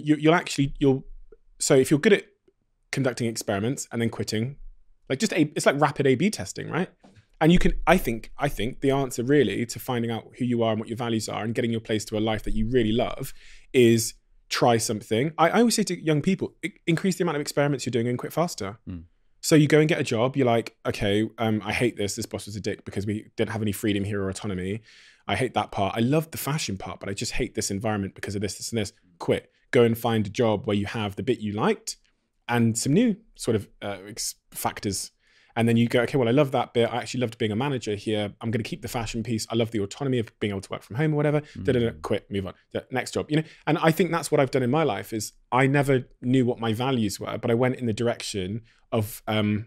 so if you're good at conducting experiments and then quitting, it's like rapid A/B testing, right? And you can, I think the answer really to finding out who you are and what your values are and getting your place to a life that you really love is try something. I always say to young people, increase the amount of experiments you're doing and quit faster. So you go and get a job. You're like, okay, I hate this. This boss was a dick because we didn't have any freedom here or autonomy. I hate that part. I love the fashion part, but I just hate this environment because of this, and this. Quit. Go and find a job where you have the bit you liked and some new sort of factors. And then you go, okay, well, I love that bit. I actually loved being a manager here. I'm going to keep the fashion piece. I love the autonomy of being able to work from home or whatever. Quit, move on. Next job, And I think that's what I've done in my life is I never knew what my values were, but I went in the direction of,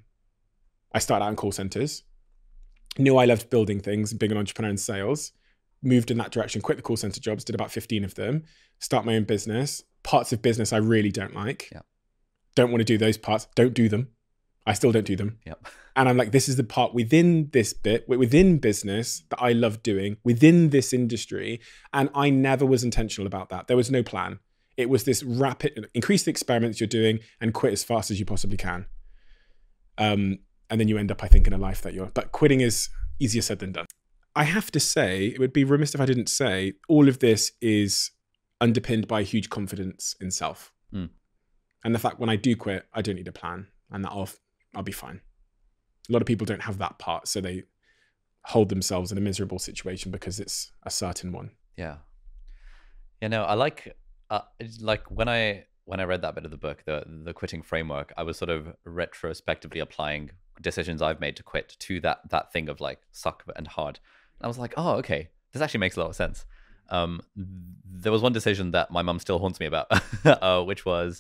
I started out in call centers, knew I loved building things and being an entrepreneur in sales, moved in that direction, quit the call center jobs, did about 15 of them, start my own business. Parts of business I really don't like. Yeah. Don't want to do those parts. Don't do them. I still don't do them. Yep. And I'm like, this is the part within this bit, within business that I love doing, within this industry. And I never was intentional about that. There was no plan. It was this rapid, increase the experiments you're doing and quit as fast as you possibly can. And then you end up, I think, in a life but quitting is easier said than done. I have to say, it would be remiss if I didn't say, all of this is underpinned by huge confidence in self. And the fact when I do quit, I don't need a plan, and that I'll be fine. A lot of people don't have that part, so they hold themselves in a miserable situation because it's a certain one. Yeah. You know, I like when I read that bit of the book, the quitting framework, I was sort of retrospectively applying decisions I've made to quit to that thing of like suck and hard. And I was like, oh, okay, this actually makes a lot of sense. There was one decision that my mum still haunts me about, which was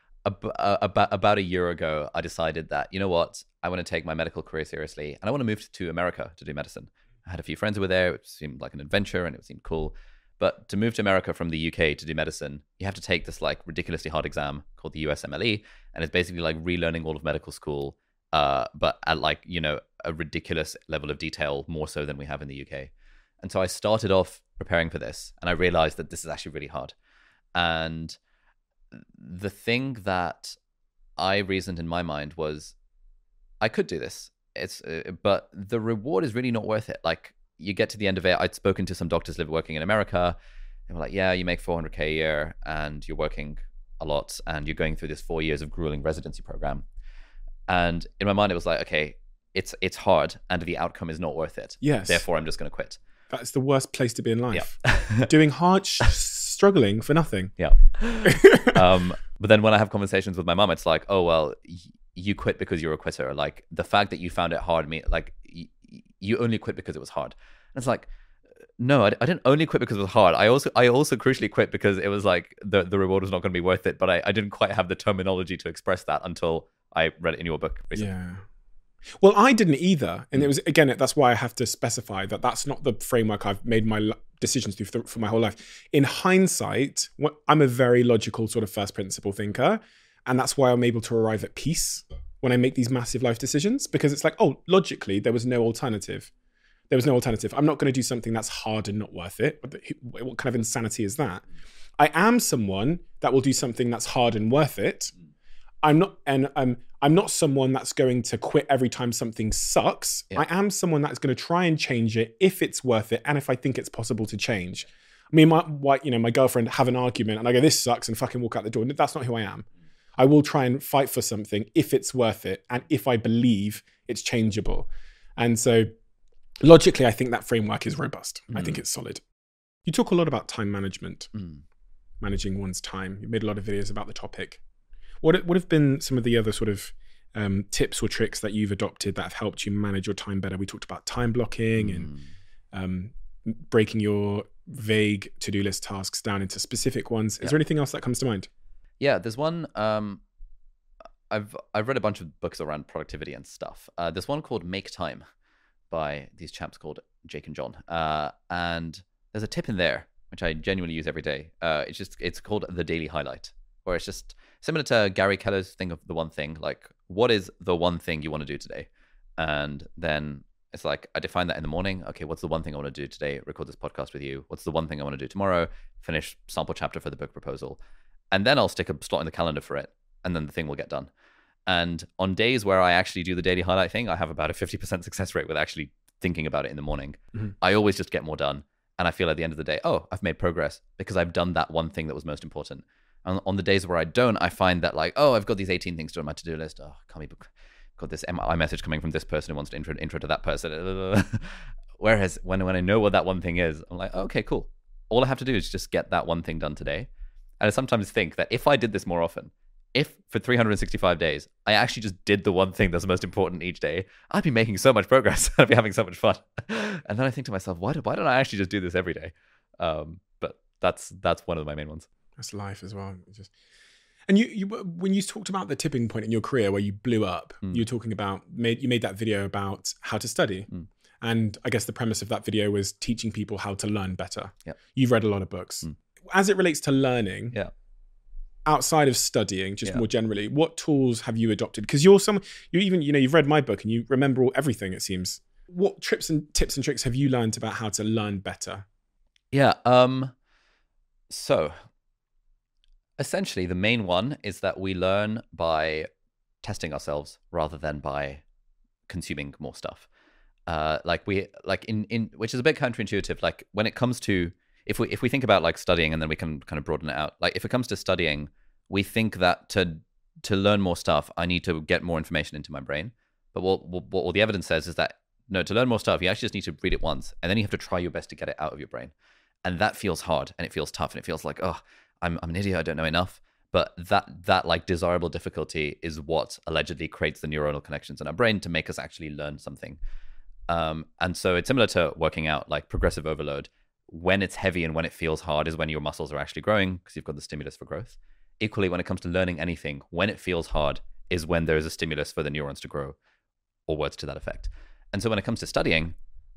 about a year ago. I decided that, you know what, I want to take my medical career seriously, and I want to move to America to do medicine. I had a few friends who were there. It seemed like an adventure, and it seemed cool. But to move to America from the UK to do medicine, you have to take this like ridiculously hard exam called the USMLE, and it's basically like relearning all of medical school, but at like, you know, a ridiculous level of detail, more so than we have in the UK. And so I started off preparing for this, and I realized that this is actually really hard. And the thing that I reasoned in my mind was, I could do this. But the reward is really not worth it. Like, you get to the end of it. I'd spoken to some doctors working in America. They were like, yeah, you make $400K a year and you're working a lot and you're going through this 4 years of grueling residency program. And in my mind, it was like, okay, it's hard and the outcome is not worth it. Yes. Therefore, I'm just going to quit. That's the worst place to be in life. Yeah. Doing hard, struggling for nothing. Yeah. But then when I have conversations with my mom, it's like, oh, well, you quit because you're a quitter. Like, the fact that you found it hard, you only quit because it was hard. And it's like, no, I didn't only quit because it was hard. I also crucially quit because it was like the reward was not going to be worth it. But I didn't quite have the terminology to express that until I read it in your book recently. Yeah. Well, I didn't either. And it was, again, that's why I have to specify that that's not the framework I've made my decisions through for my whole life. In hindsight, I'm a very logical sort of first principle thinker. And that's why I'm able to arrive at peace when I make these massive life decisions, because it's like, oh, logically, there was no alternative. There was no alternative. I'm not going to do something that's hard and not worth it. What kind of insanity is that? I am someone that will do something that's hard and worth it. I'm not someone that's going to quit every time something sucks. Yeah. I am someone that's going to try and change it if it's worth it and if I think it's possible to change. Me and my girlfriend have an argument and I go, this sucks, and fucking walk out the door. That's not who I am. I will try and fight for something if it's worth it and if I believe it's changeable. And so logically, I think that framework is robust. I think it's solid. You talk a lot about time management, managing one's time. You made a lot of videos about the topic. What have been some of the other sort of tips or tricks that you've adopted that have helped you manage your time better? We talked about time blocking and breaking your vague to-do list tasks down into specific ones. Is there anything else that comes to mind? Yeah, there's one. I've read a bunch of books around productivity and stuff. There's one called Make Time by these chaps called Jake and John. And there's a tip in there which I genuinely use every day. It's called the Daily Highlight, where it's just similar to Gary Keller's thing of the one thing. Like, what is the one thing you want to do today? And then it's like, I define that in the morning. Okay, what's the one thing I want to do today? Record this podcast with you. What's the one thing I want to do tomorrow? Finish sample chapter for the book proposal. And then I'll stick a slot in the calendar for it. And then the thing will get done. And on days where I actually do the daily highlight thing, I have about a 50% success rate with actually thinking about it in the morning. I always just get more done. And I feel at the end of the day, oh, I've made progress because I've done that one thing that was most important. And on the days where I don't, I find that like, oh, I've got these 18 things to do on my to-do list. Oh, can't be, got this iMessage coming from this person who wants to intro to that person. Whereas when I know what that one thing is, I'm like, oh, okay, cool. All I have to do is just get that one thing done today. And I sometimes think that if I did this more often, if for 365 days, I actually just did the one thing that's most important each day, I'd be making so much progress. I'd be having so much fun. And then I think to myself, why don't I actually just do this every day? But that's one of my main ones. That's life as well. And you when you talked about the tipping point in your career where you blew up, you were talking about, you made that video about how to study. And I guess the premise of that video was teaching people how to learn better. Yep. You've read a lot of books. As it relates to learning, outside of studying, just more generally, what tools have you adopted? Because you've read my book and you remember everything, it seems. What tips and tricks have you learned about how to learn better? Yeah. So essentially the main one is that we learn by testing ourselves rather than by consuming more stuff. In which is a bit counterintuitive. Like when it comes to, if we think about like studying, and then we can kind of broaden it out. Like if it comes to studying, we think that to to learn more stuff, I need to get more information into my brain. But what all the evidence says is that, no, to learn more stuff, you actually just need to read it once, and then you have to try your best to get it out of your brain. And that feels hard, and it feels tough, and it feels like, oh, I'm an idiot, I don't know enough. But that like desirable difficulty is what allegedly creates the neuronal connections in our brain to make us actually learn something. And so it's similar to working out, like progressive overload. When it's heavy and when it feels hard is when your muscles are actually growing, because you've got the stimulus for growth. Equally, when it comes to learning anything, when it feels hard is when there is a stimulus for the neurons to grow, or words to that effect. And so when it comes to studying,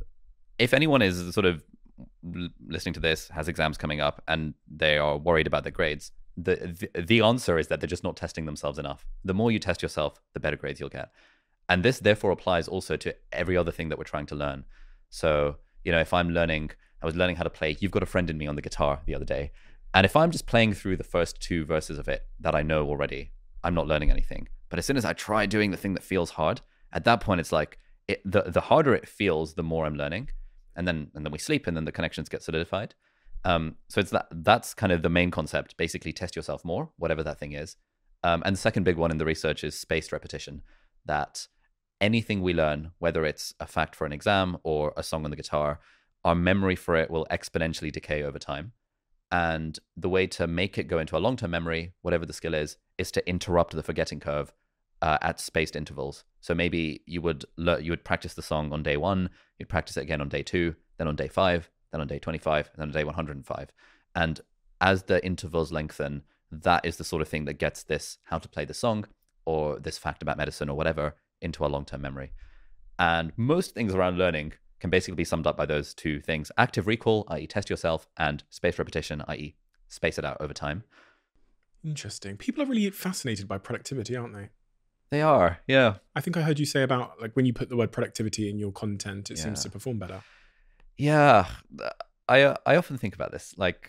if anyone is sort of listening to this, has exams coming up, and they are worried about their grades, the answer is that they're just not testing themselves enough. The more you test yourself, the better grades you'll get. And this therefore applies also to every other thing that we're trying to learn. So, if I was learning how to play You've Got a Friend in Me on the guitar the other day. And if I'm just playing through the first 2 verses of it that I know already, I'm not learning anything. But as soon as I try doing the thing that feels hard, at that point, it's like the harder it feels, the more I'm learning. And then we sleep, and then the connections get solidified. So it's that's kind of the main concept. Basically, test yourself more, whatever that thing is. And the second big one in the research is spaced repetition. That anything we learn, whether it's a fact for an exam or a song on the guitar, our memory for it will exponentially decay over time. And the way to make it go into a long-term memory, whatever the skill is to interrupt the forgetting curve at spaced intervals. So maybe you would practice the song on day 1, you'd practice it again on day 2, then on day 5, then on day 25, and then on day 105. And as the intervals lengthen, that is the sort of thing that gets this how to play the song or this fact about medicine or whatever into our long-term memory. And most things around learning can basically be summed up by those 2 things: active recall, i.e. test yourself, and spaced repetition, i.e. space it out over time. Interesting. People are really fascinated by productivity, aren't they? They are, yeah. I think I heard you say about, like, when you put the word productivity in your content, it seems to perform better. Yeah, I often think about this. Like,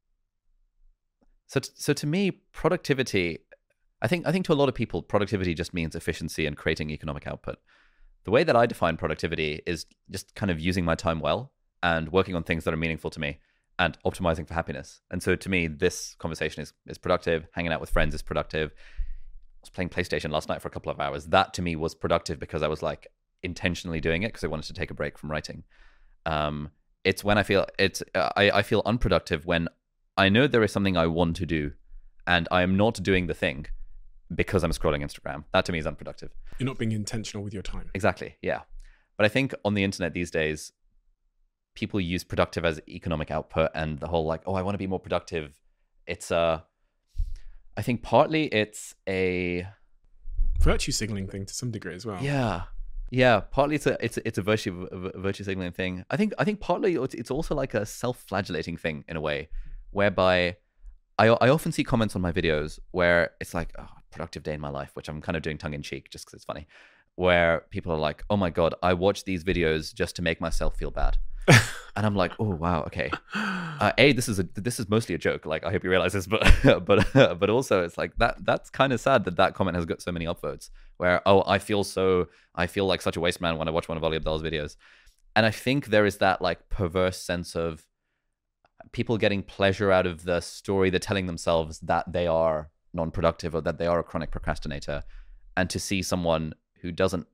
so to me, productivity, I think to a lot of people, productivity just means efficiency and creating economic output. The way that I define productivity is just kind of using my time well and working on things that are meaningful to me and optimizing for happiness. And so to me, this conversation is productive. Hanging out with friends is productive. I was playing PlayStation last night for a couple of hours. That to me was productive because I was like intentionally doing it because I wanted to take a break from writing. It's when I feel unproductive when I know there is something I want to do and I am not doing the thing because I'm scrolling Instagram. That to me is unproductive. You're not being intentional with your time. Exactly, yeah. But I think on the internet these days, people use productive as economic output, and the whole like, oh, I want to be more productive. It's I think partly it's a virtue signaling thing to some degree as well. Yeah. Partly it's a virtue signaling thing. I think partly it's also like a self-flagellating thing in a way, whereby I often see comments on my videos where it's like, oh, productive day in my life, which I'm kind of doing tongue in cheek just because it's funny, where people are like, oh my God, I watch these videos just to make myself feel bad. And I'm like, oh wow, okay. This is mostly a joke. Like, I hope you realize this, but also it's like that's kind of sad that comment has got so many upvotes. Where I feel like such a waste man when I watch one of Ali Abdaal's videos, and I think there is that like perverse sense of people getting pleasure out of the story they're telling themselves that they are non-productive or that they are a chronic procrastinator, and to see someone who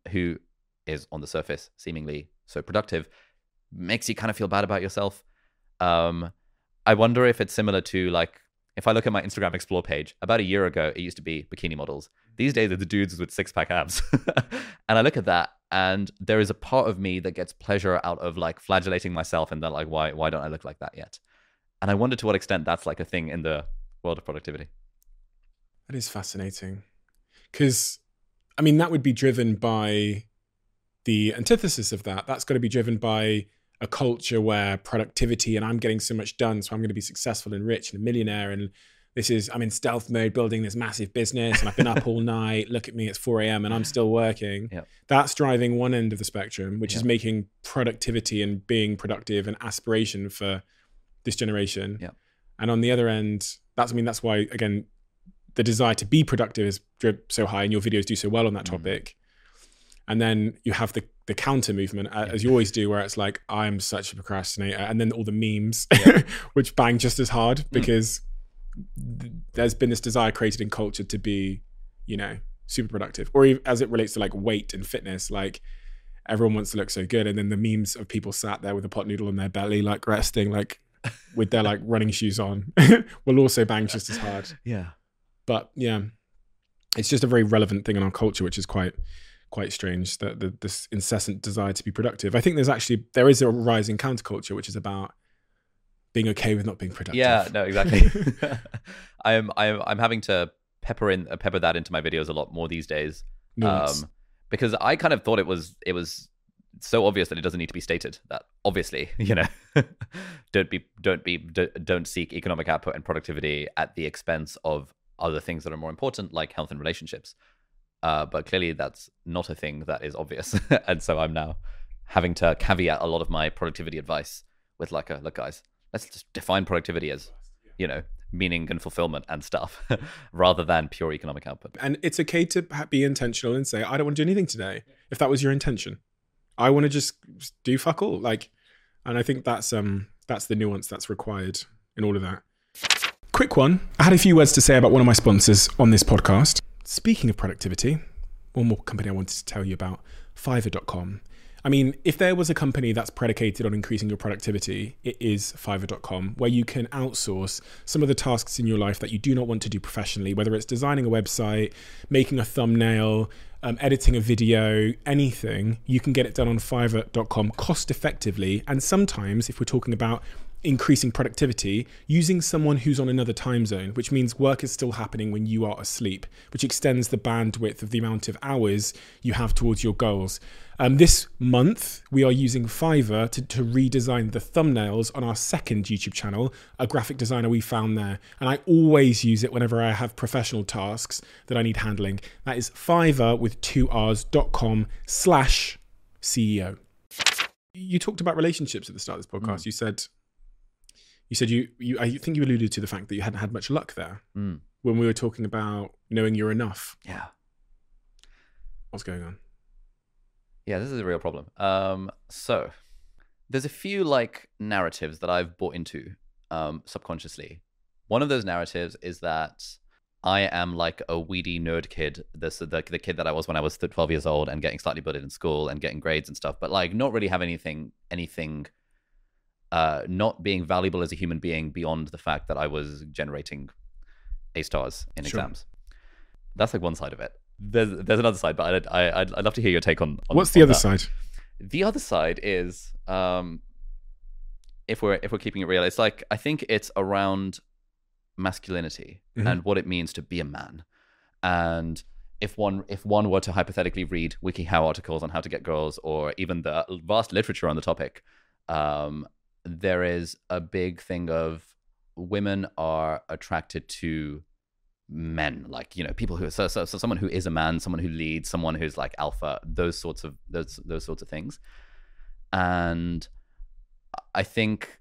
is on the surface seemingly so productive makes you kind of feel bad about yourself. I wonder if it's similar to, like, if I look at my Instagram Explore page, about a year ago, it used to be bikini models. These days, it's the dudes with 6-pack abs. And I look at that, and there is a part of me that gets pleasure out of, like, flagellating myself and then, like, why don't I look like that yet? And I wonder to what extent that's, like, a thing in the world of productivity. That is fascinating. Because, I mean, that would be driven by the antithesis of that. That's got to be driven by a culture where productivity and I'm getting so much done, so I'm going to be successful and rich and a millionaire, and I'm in stealth mode building this massive business, and I've been up all night, look at me, it's 4 a.m. and I'm still working. Yep. That's driving one end of the spectrum, which is making productivity and being productive an aspiration for this generation. Yep. And on the other end, that's why, again, the desire to be productive is so high, and your videos do so well on that topic. And then you have the counter movement, as you always do, where it's like, I'm such a procrastinator. And then all the memes, which bang just as hard, because there's been this desire created in culture to be you know, super productive. Or even as it relates to like weight and fitness, like everyone wants to look so good. And then the memes of people sat there with a pot noodle in their belly, like resting, like with their like running shoes on will also bang just as hard. Yeah. But yeah, it's just a very relevant thing in our culture, which is quite strange, that this incessant desire to be productive. I think there is a rising counterculture, which is about being okay with not being productive. Yeah, no, exactly. I'm having to pepper that into my videos a lot more these days. Nuance. Because I kind of thought it was so obvious that it doesn't need to be stated that obviously, you know, don't seek economic output and productivity at the expense of other things that are more important, like health and relationships. But clearly that's not a thing that is obvious. And so I'm now having to caveat a lot of my productivity advice with like, look guys, let's just define productivity as, you know, meaning and fulfillment and stuff rather than pure economic output. And it's okay to be intentional and say, I don't want to do anything today. If that was your intention, I want to just do fuck all. Like, and I think that's the nuance that's required in all of that. Quick one. I had a few words to say about one of my sponsors on this podcast. Speaking of productivity, one more company I wanted to tell you about, Fiverr.com. I mean, if there was a company that's predicated on increasing your productivity, it is Fiverr.com, where you can outsource some of the tasks in your life that you do not want to do professionally, whether it's designing a website, making a thumbnail, editing a video, anything. You can get it done on Fiverr.com cost effectively. And sometimes, if we're talking about increasing productivity, using someone who's on another time zone, which means work is still happening when you are asleep, which extends the bandwidth of the amount of hours you have towards your goals. This month, we are using Fiverr to redesign the thumbnails on our second YouTube channel, a graphic designer we found there. And I always use it whenever I have professional tasks that I need handling. That is Fiverr with 2Rs.com/CEO. You talked about relationships at the start of this podcast. You said I think you alluded to the fact that you hadn't had much luck there when we were talking about knowing you're enough. Yeah. What's going on? Yeah, this is a real problem. So there's a few like narratives that I've bought into subconsciously. One of those narratives is that I am like a weedy nerd kid, the kid that I was when I was 12 years old and getting slightly bullied in school and getting grades and stuff, but like not really have anything not being valuable as a human being beyond the fact that I was generating A stars in exams. That's like one side of it. There's another side, but I'd love to hear your take on what's the other side? The other side is, if we're keeping it real, it's like, I think it's around masculinity and what it means to be a man. And if one were to hypothetically read WikiHow articles on how to get girls, or even the vast literature on the topic, there is a big thing of women are attracted to men, like, you know, people who so someone who is a man, someone who leads, someone who's like alpha, those sorts of things. And I think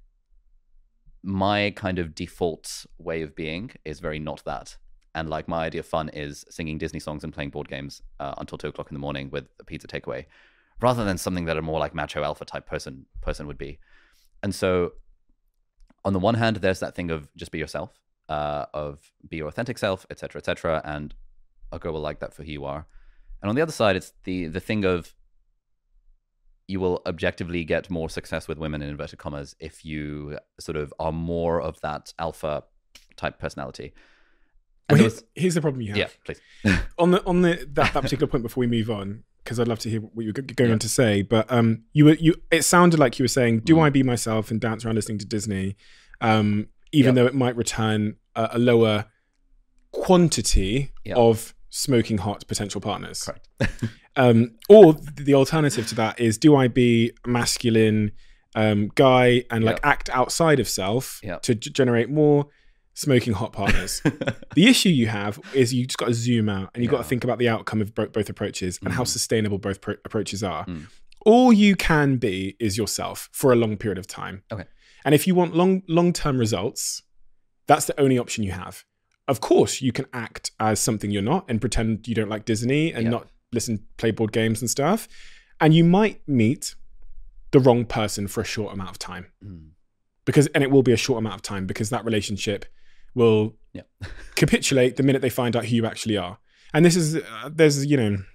my kind of default way of being is very not that. And like my idea of fun is singing Disney songs and playing board games until 2:00 in the morning with a pizza takeaway, rather than something that a more like macho alpha type person would be. And so on the one hand, there's that thing of just be yourself, of be your authentic self, etc., and a girl will like that for who you are. And on the other side, it's the thing of you will objectively get more success with women in inverted commas if you sort of are more of that alpha type personality. Well, here's the problem you have. Yeah, please. on that particular point before we move on, because I'd love to hear what you're going on to say. But it sounded like you were saying, do I be myself and dance around listening to Disney, even though it might return a lower quantity of smoking hot potential partners. Correct. Or the alternative to that is, do I be a masculine guy and like act outside of self to generate more smoking hot partners? The issue you have is you just got to zoom out and you've got to think about the outcome of both approaches and how sustainable both approaches are. All you can be is yourself for a long period of time. Okay. And if you want long-term results, that's the only option you have. Of course, you can act as something you're not and pretend you don't like Disney and not play board games and stuff. And you might meet the wrong person for a short amount of time. And it will be a short amount of time because that relationship will capitulate the minute they find out who you actually are. And this is there's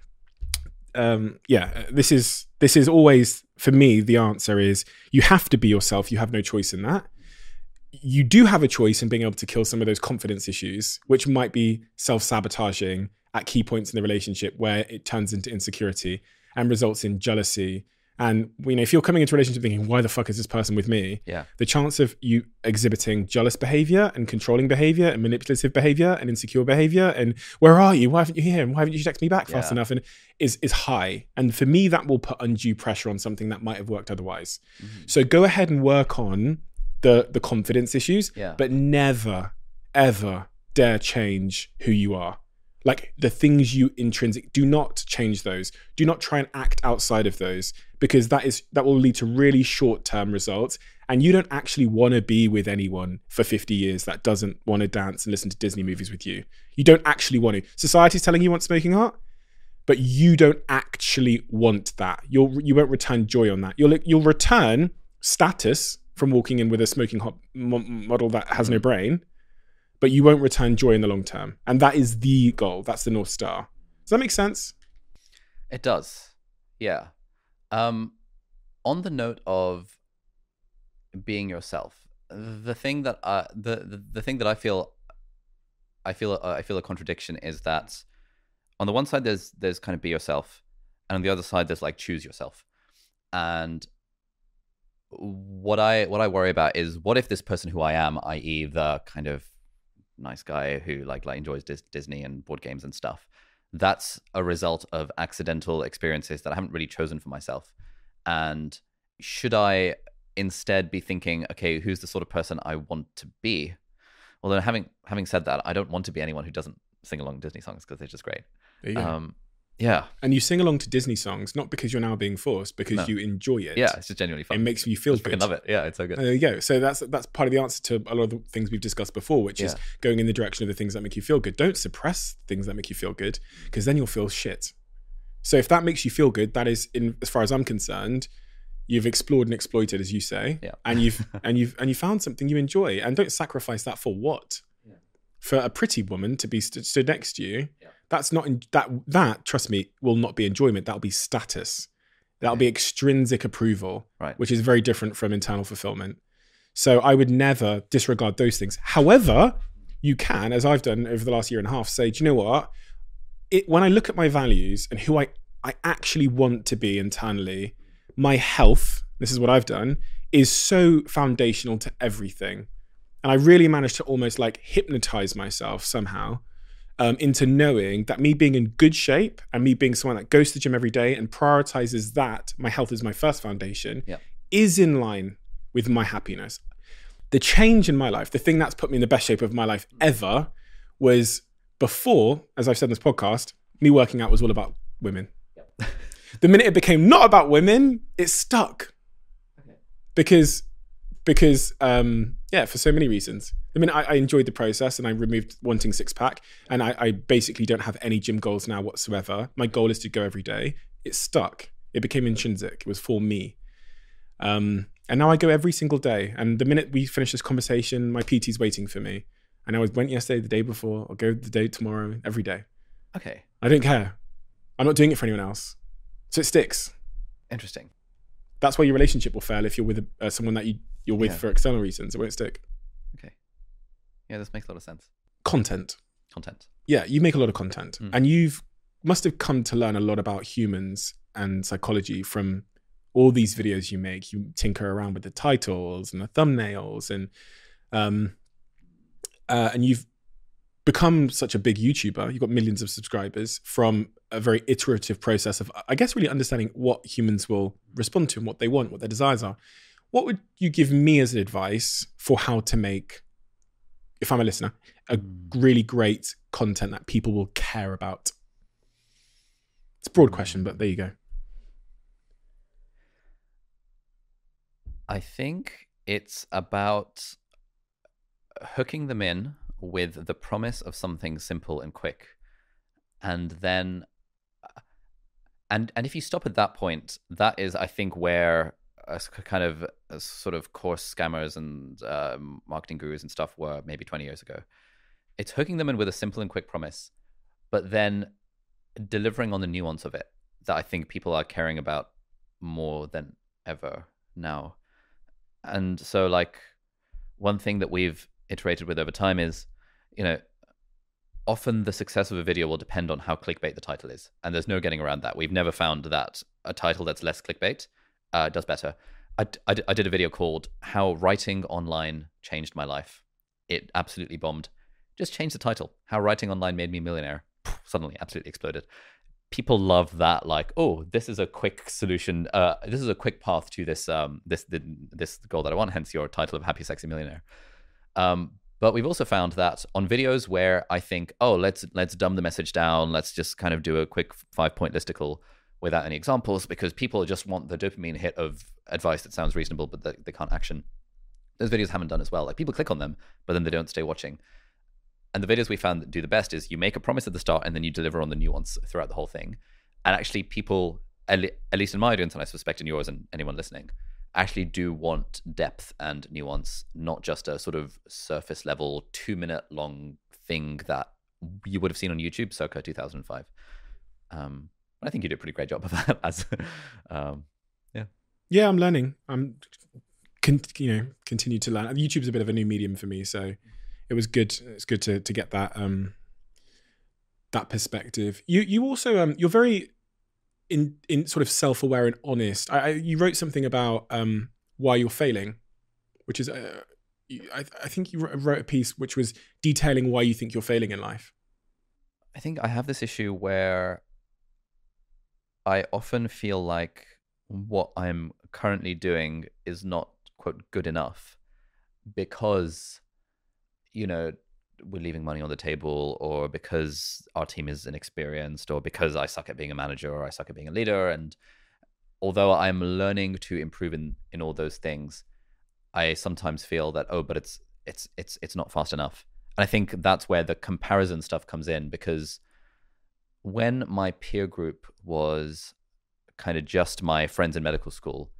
this is always, for me, the answer is you have to be yourself. You have no choice in that. You do have a choice in being able to kill some of those confidence issues, which might be self-sabotaging at key points in the relationship where it turns into insecurity and results in jealousy. And if you're coming into a relationship thinking, why the fuck is this person with me? Yeah. The chance of you exhibiting jealous behavior and controlling behavior and manipulative behavior and insecure behavior and where are you? Why haven't you here? And why haven't you texted me back fast enough? And is high. And for me, that will put undue pressure on something that might have worked otherwise. Mm-hmm. So go ahead and work on the confidence issues, but never, ever dare change who you are. Like the things you intrinsic, do not change those. Do not try and act outside of those, because that will lead to really short-term results. And you don't actually want to be with anyone for 50 years that doesn't want to dance and listen to Disney movies with you. You don't actually want to. Society's telling you want smoking hot, but you don't actually want that. You won't return joy on that. You'll return status from walking in with a smoking hot model that has no brain, but you won't return joy in the long term. And that is the goal. That's the North Star. Does that make sense? It does. Yeah. On the note of being yourself, the thing that the thing that I feel a contradiction is that on the one side there's kind of be yourself, and on the other side there's like choose yourself. And what I worry about is, what if this person who I am, i.e. the kind of nice guy who like enjoys Disney and board games and stuff, that's a result of accidental experiences that I haven't really chosen for myself. And should I instead be thinking, okay, who's the sort of person I want to be? Although having said that, I don't want to be anyone who doesn't sing along Disney songs, because they're just great. There you go. Yeah. And you sing along to Disney songs, not because you're now being forced, because you enjoy it. Yeah, it's just genuinely fun. It makes you feel good. I love it. Yeah, it's so good. There you go. So that's part of the answer to a lot of the things we've discussed before, which is going in the direction of the things that make you feel good. Don't suppress things that make you feel good, because then you'll feel shit. So if that makes you feel good, that is, as far as I'm concerned, you've explored and exploited, as you say, and you've found something you enjoy. And don't sacrifice that for what? Yeah. For a pretty woman to be stood next to you. Yeah. That's not that. Trust me, will not be enjoyment. That'll be status. That'll be extrinsic approval, which is very different from internal fulfillment. So I would never disregard those things. However, you can, as I've done over the last year and a half, say, do you know what? When I look at my values and who I actually want to be internally, my health, this is what I've done, is so foundational to everything. And I really managed to almost like hypnotize myself somehow into knowing that me being in good shape and me being someone that goes to the gym every day and prioritizes that, my health is my first foundation, is in line with my happiness. The change in my life, the thing that's put me in the best shape of my life ever, was before, as I've said in this podcast, me working out was all about women. The minute it became not about women, it stuck. Because for so many reasons. The minute I enjoyed the process and I removed wanting six-pack, and I basically don't have any gym goals now whatsoever. My goal is to go every day. It stuck. It became intrinsic. It was for me. And now I go every single day. And the minute we finish this conversation, my PT's waiting for me. And I went yesterday, the day before. I'll go the day tomorrow, every day. Okay. I don't care. I'm not doing it for anyone else. So it sticks. Interesting. That's why your relationship will fail if you're with someone that you're with for external reasons. It won't stick. Okay. Yeah, this makes a lot of sense. Content. Content. Yeah, you make a lot of content. And must have come to learn a lot about humans and psychology from all these videos you make. You tinker around with the titles and the thumbnails, and you've become such a big YouTuber. You've got millions of subscribers from a very iterative process of, I guess, really understanding what humans will respond to and what they want, what their desires are. What would you give me as advice for how to make, if I'm a listener, a really great content that people will care about? It's a broad question, but there you go. I think it's about hooking them in with the promise of something simple and quick. And then, and if you stop at that point, that is, I think, where sort of course scammers and marketing gurus and stuff were maybe 20 years ago. It's hooking them in with a simple and quick promise, but then delivering on the nuance of it that I think people are caring about more than ever now. And so like one thing that we've iterated with over time is, often the success of a video will depend on how clickbait the title is. And there's no getting around that. We've never found that a title that's less clickbait does better. I did a video called How Writing Online Changed My Life. It absolutely bombed. Just changed the title. How Writing Online Made Me a Millionaire. Suddenly absolutely exploded. People love that, like, oh, this is a quick solution. This is a quick path to this this goal that I want, hence your title of Happy Sexy Millionaire. But we've also found that on videos where I think, oh, let's dumb the message down, let's just kind of do a quick 5-point listicle without any examples, because people just want the dopamine hit of advice that sounds reasonable, but they can't action. Those videos haven't done as well. Like, people click on them, but then they don't stay watching. And the videos we found that do the best is you make a promise at the start and then you deliver on the nuance throughout the whole thing. And actually people, at least in my audience, and I suspect in yours and anyone listening, actually do want depth and nuance, not just a sort of surface level 2-minute long thing that you would have seen on YouTube circa 2005. I think you did a pretty great job of that. As yeah, I'm learning. I'm continue to learn. YouTube's a bit of a new medium for me, so it was good. It's good to get that that perspective. You also you're very in sort of self-aware and honest. You wrote something about why you're failing, which is I think you wrote a piece which was detailing why you think you're failing in life. I think I have this issue where I often feel like what I'm currently doing is not, quote, good enough because, we're leaving money on the table, or because our team is inexperienced, or because I suck at being a manager, or I suck at being a leader. And although I'm learning to improve in all those things, I sometimes feel that, but it's not fast enough. And I think that's where the comparison stuff comes in, because when my peer group was kind of just my friends in medical school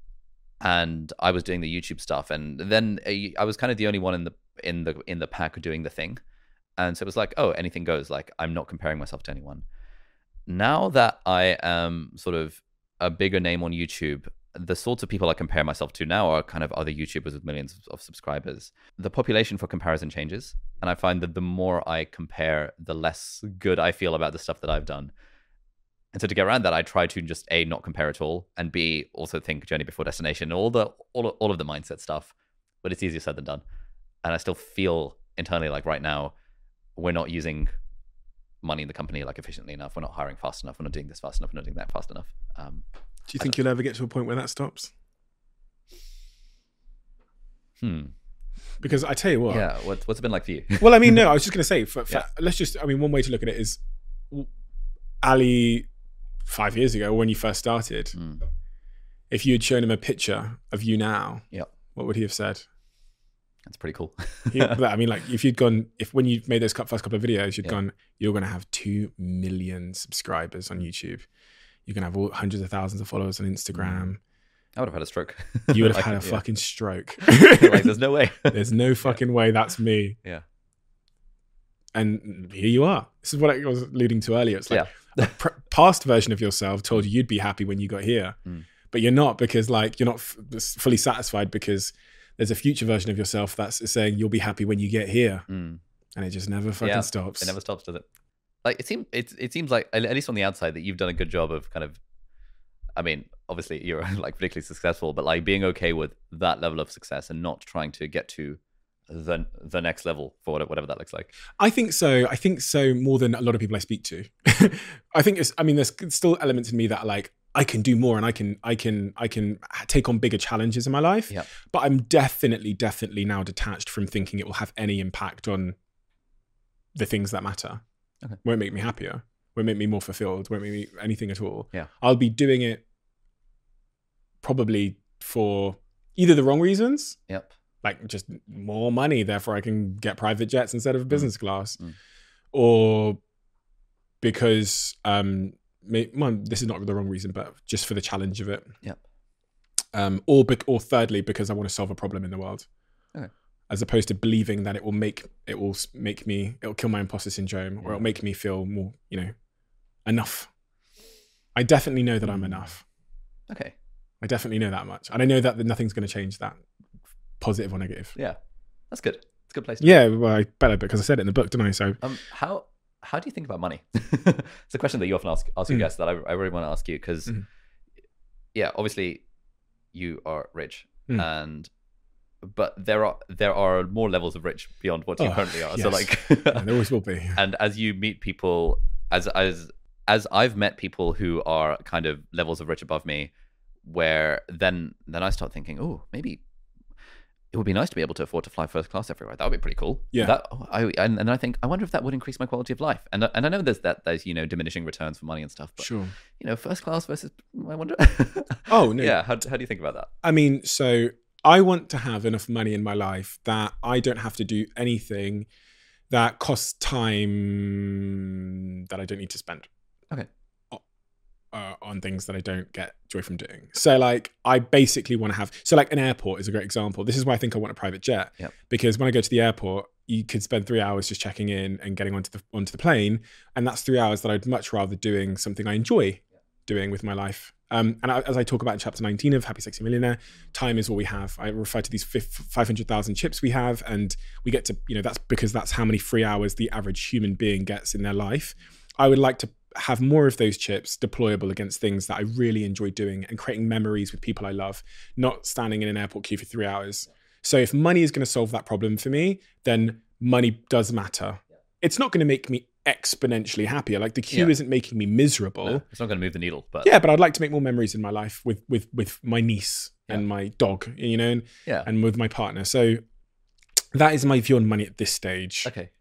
and I was doing the YouTube stuff, and then I was kind of the only one in the pack doing the thing. And so it was like, oh, anything goes. Like, I'm not comparing myself to anyone. Now that I am sort of a bigger name on YouTube, the sorts of people I compare myself to now are kind of other YouTubers with millions of subscribers. The population for comparison changes. And I find that the more I compare, the less good I feel about the stuff that I've done. And so to get around that, I try to just A, not compare at all, and B, also think journey before destination, all of the mindset stuff. But it's easier said than done. And I still feel internally like right now, we're not using money in the company like efficiently enough. We're not hiring fast enough. We're not doing this fast enough. We're not doing that fast enough. Do you think you'll ever get to a point where that stops? Because I tell you what. Yeah, what's it been like for you? Well, I mean, no, I was just going to say, let's just, one way to look at it is Ali 5 years ago when you first started, if you had shown him a picture of you now, what would he have said? That's pretty cool. When you made those first couple of videos, you're going to have 2 million subscribers on YouTube. You're going to have hundreds of thousands of followers on Instagram. I would have had a stroke. You would have had a fucking stroke. Like, there's no way. There's no fucking way that's me. Yeah. And here you are. This is what I was alluding to earlier. It's like a past version of yourself told you you'd be happy when you got here. But you're not, because you're not fully satisfied, because there's a future version of yourself that's saying you'll be happy when you get here. And it just never fucking stops. It never stops, does it? Like, it seems like, at least on the outside, that you've done a good job of kind of, obviously you're like particularly successful, but like being okay with that level of success and not trying to get to the next level for whatever that looks like. I think so. I think so, more than a lot of people I speak to. I think there's still elements in me that are like, I can do more and I can take on bigger challenges in my life. Yep. But I'm definitely now detached from thinking it will have any impact on the things that matter. Okay. Won't make me happier. Won't make me more fulfilled. Won't make me anything at all. Yeah. I'll be doing it probably for either the wrong reasons. Yep. Like just more money, therefore I can get private jets instead of business class. Or because this is not the wrong reason, but just for the challenge of it. Yep. Or thirdly, because I want to solve a problem in the world. Okay. as opposed to believing that it'll kill my imposter syndrome, or it'll make me feel more, enough. I definitely know that I'm enough. Okay. I definitely know that much. And I know that nothing's going to change that, positive or negative. Yeah. That's good. It's a good place to be. Yeah, well, I better, because I said it in the book, didn't I? So how do you think about money? It's a question that you often ask your guests that I really want to ask you, because obviously you are rich, but there are more levels of rich beyond what you currently are. Yes. So there always will be. And as you meet people, as I've met people who are kind of levels of rich above me, where then I start thinking, oh, maybe it would be nice to be able to afford to fly first class everywhere. That would be pretty cool. Yeah. And I think, I wonder if that would increase my quality of life. And I know there's diminishing returns for money and stuff. But, sure. First class versus, I wonder. Oh, no. Yeah. How do you think about that? I mean, so I want to have enough money in my life that I don't have to do anything that costs time that I don't need to spend. Okay. On things that I don't get joy from doing. So I basically want to have, an airport is a great example. This is why I think I want a private jet. Yep. Because when I go to the airport, you could spend 3 hours just checking in and getting onto the plane. And that's 3 hours that I'd much rather doing something I enjoy doing with my life. As I talk about in chapter 19 of Happy Sexy Millionaire, time is all we have. I refer to these 500,000 chips we have, and we get to, that's because that's how many free hours the average human being gets in their life. I would like to have more of those chips deployable against things that I really enjoy doing and creating memories with people I love, not standing in an airport queue for 3 hours. So if money is going to solve that problem for me, then money does matter. It's not going to make me exponentially happier. The queue isn't making me miserable. No, it's not going to move the needle. But but I'd like to make more memories in my life with my niece and my dog, and with my partner. So that is my view on money at this stage. Okay.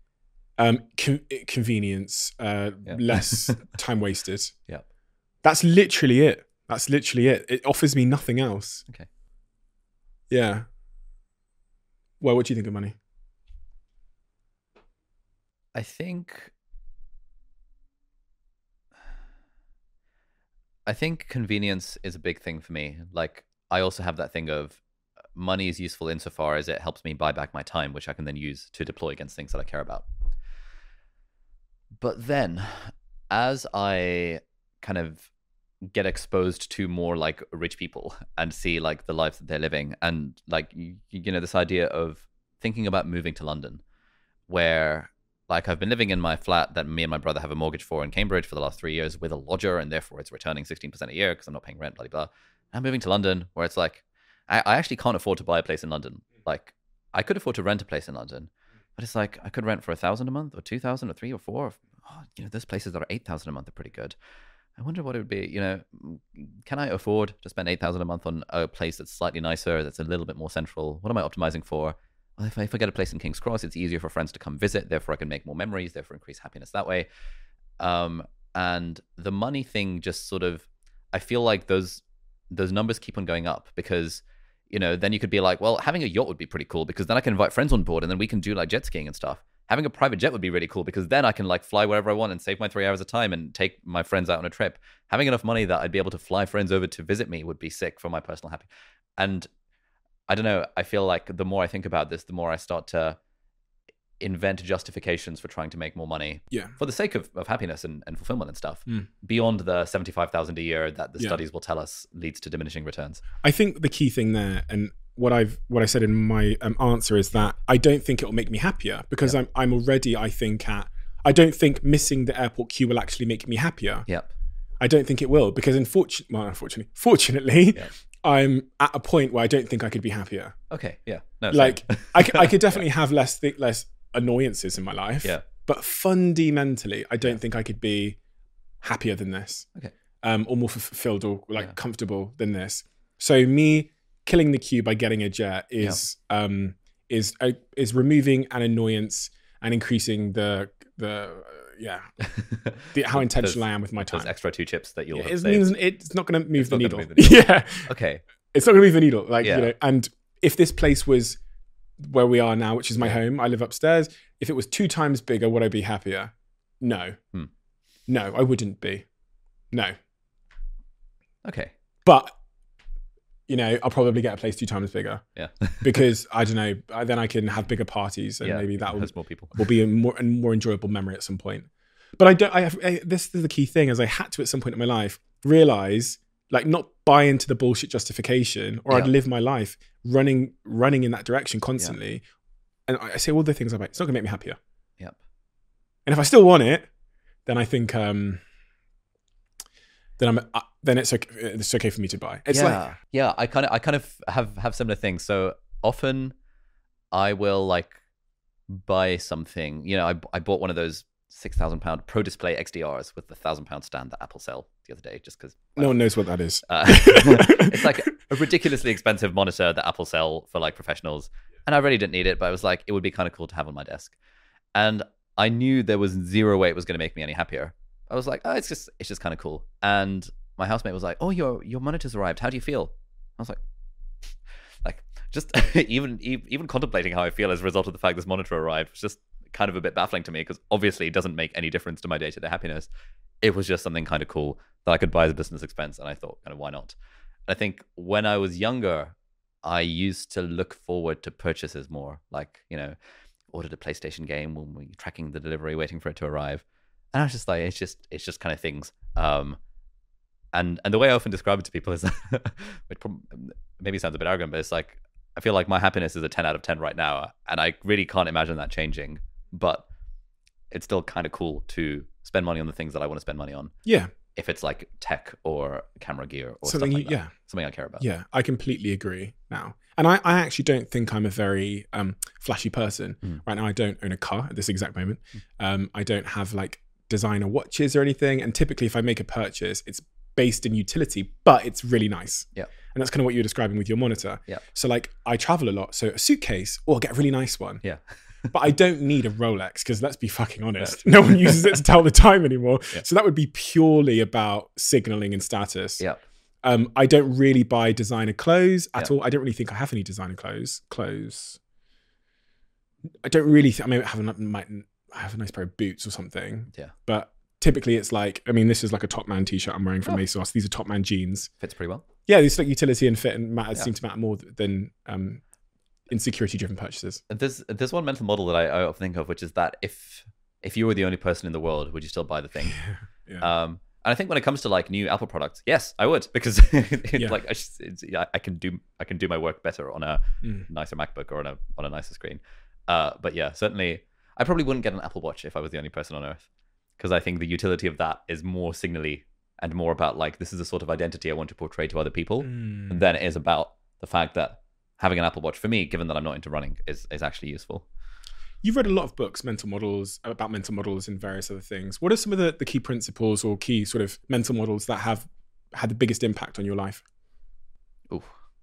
Convenience, less time wasted. Yeah. That's literally it. It offers me nothing else. Okay. Yeah. Well, what do you think of money? I think convenience is a big thing for me. I also have that thing of money is useful insofar as it helps me buy back my time, which I can then use to deploy against things that I care about. But then, as I kind of get exposed to more rich people and see the lives that they're living, and this idea of thinking about moving to London, where I've been living in my flat that me and my brother have a mortgage for in Cambridge for the last 3 years with a lodger, and therefore it's returning 16% a year because I'm not paying rent, blah, blah, blah. I'm moving to London, where it's I actually can't afford to buy a place in London. I could afford to rent a place in London, but it's I could rent for $1,000 a month or 2,000 or 3 or 4. Those places that are 8,000 a month are pretty good. I wonder what it would be. Can I afford to spend 8,000 a month on a place that's slightly nicer, that's a little bit more central? What am I optimizing for? Well, if I get a place in King's Cross, it's easier for friends to come visit. Therefore, I can make more memories. Therefore, increase happiness that way. And the money thing just sort of, I feel like those numbers keep on going up because, then you could be well, having a yacht would be pretty cool because then I can invite friends on board and then we can do jet skiing and stuff. Having a private jet would be really cool because then I can fly wherever I want and save my 3 hours of time and take my friends out on a trip. Having enough money that I'd be able to fly friends over to visit me would be sick for my personal happiness. And I don't know, I feel the more I think about this, the more I start to invent justifications for trying to make more money for the sake of happiness and fulfillment and stuff beyond the 75,000 a year that the studies will tell us leads to diminishing returns. I think the key thing there, and what I said in my answer, is that I don't think it will make me happier because I'm already, I don't think missing the airport queue will actually make me happier. Yep. I don't think it will because fortunately, I'm at a point where I don't think I could be happier. Okay. Yeah. No. I could definitely have less annoyances in my life. Yeah. But fundamentally, I don't think I could be happier than this. Okay. Or more fulfilled or comfortable than this. So me killing the queue by getting a jet is removing an annoyance and increasing the how intentional I am with my time. Those extra 2 chips that you'll have it saved. means it's not going to move the needle. Yeah. Okay. It's not going to move the needle. And if this place was where we are now, which is my home, I live upstairs. If it was 2 times bigger, would I be happier? No. No, I wouldn't be. No. Okay. But you know, I'll probably get a place 2 times bigger Yeah. because I don't know, then I can have bigger parties and Yeah, maybe that host more people. will be a more enjoyable memory at some point. But this is the key thing, is I had to at some point in my life realize, like, not buy into the bullshit justification, or I'd live my life running in that direction constantly. And I say all the things about, it's not gonna make me happier. Yep. And if I still want it, then I think then it's okay for me to buy. It's I kind of have similar things. So often I will like buy something. You know, I bought one of those £6,000 Pro Display XDRs with the £1,000 stand that Apple sell the other day, just because no one knows what that is. It's like a ridiculously expensive monitor that Apple sell for like professionals, and I really didn't need it, but I was like, it would be kind of cool to have on my desk, and I knew there was zero way it was going to make me any happier. I was like, oh, it's just kind of cool. And my housemate was like, oh, your monitor's arrived. How do you feel? I was like just even contemplating how I feel as a result of the fact this monitor arrived was just kind of a bit baffling to me, because obviously it doesn't make any difference to my day-to-day happiness. It was just something kind of cool that I could buy as a business expense, and I thought, kind of, why not? I think when I was younger, I used to look forward to purchases more. Like, you know, ordered a PlayStation game when we were tracking the delivery, waiting for it to arrive. And I was just like, it's just kind of things. And the way I often describe it to people is, which maybe sounds a bit arrogant, but it's like, I feel like my happiness is a 10 out of 10 right now. And I really can't imagine that changing, but it's still kind of cool to spend money on the things that I want to spend money on. Yeah. If it's like tech or camera gear or something, stuff like that. Something I care about. Yeah, I completely agree now. And I actually don't think I'm a very flashy person. Right now, I don't own a car at this exact moment. I don't have like designer watches or anything. And typically if I make a purchase, it's based in utility, but it's really nice. Yeah. And that's kind of what you were describing with your monitor. Yeah. So like I travel a lot. So a suitcase, I'll get a really nice one. Yeah. But I don't need a Rolex, because let's be fucking honest, no one uses it to tell the time anymore. Yeah. So that would be purely about signaling and status. Yeah. I don't really buy designer clothes at all. I don't really think I have any designer clothes. I don't really I mean, I have a nice pair of boots or something. Yeah. But typically it's like, I mean, this is like a Top Man t-shirt I'm wearing from ASOS. These are Top Man jeans. Fits pretty well. Yeah, these like utility and fit and seem to matter more than insecurity-driven purchases. There's one mental model that I often think of, which is that if you were the only person in the world, would you still buy the thing? Yeah. And I think when it comes to like new Apple products, yes, I would, because like I can do my work better on a nicer MacBook or on a nicer screen. But yeah, certainly I probably wouldn't get an Apple Watch if I was the only person on Earth, because I think the utility of that is more signally and more about like, this is the sort of identity I want to portray to other people, than it is about the fact that having an Apple Watch, for me, given that I'm not into running, is actually useful. You've read a lot of books, about mental models and various other things. What are some of the key principles or key sort of mental models that have had the biggest impact on your life? Ooh.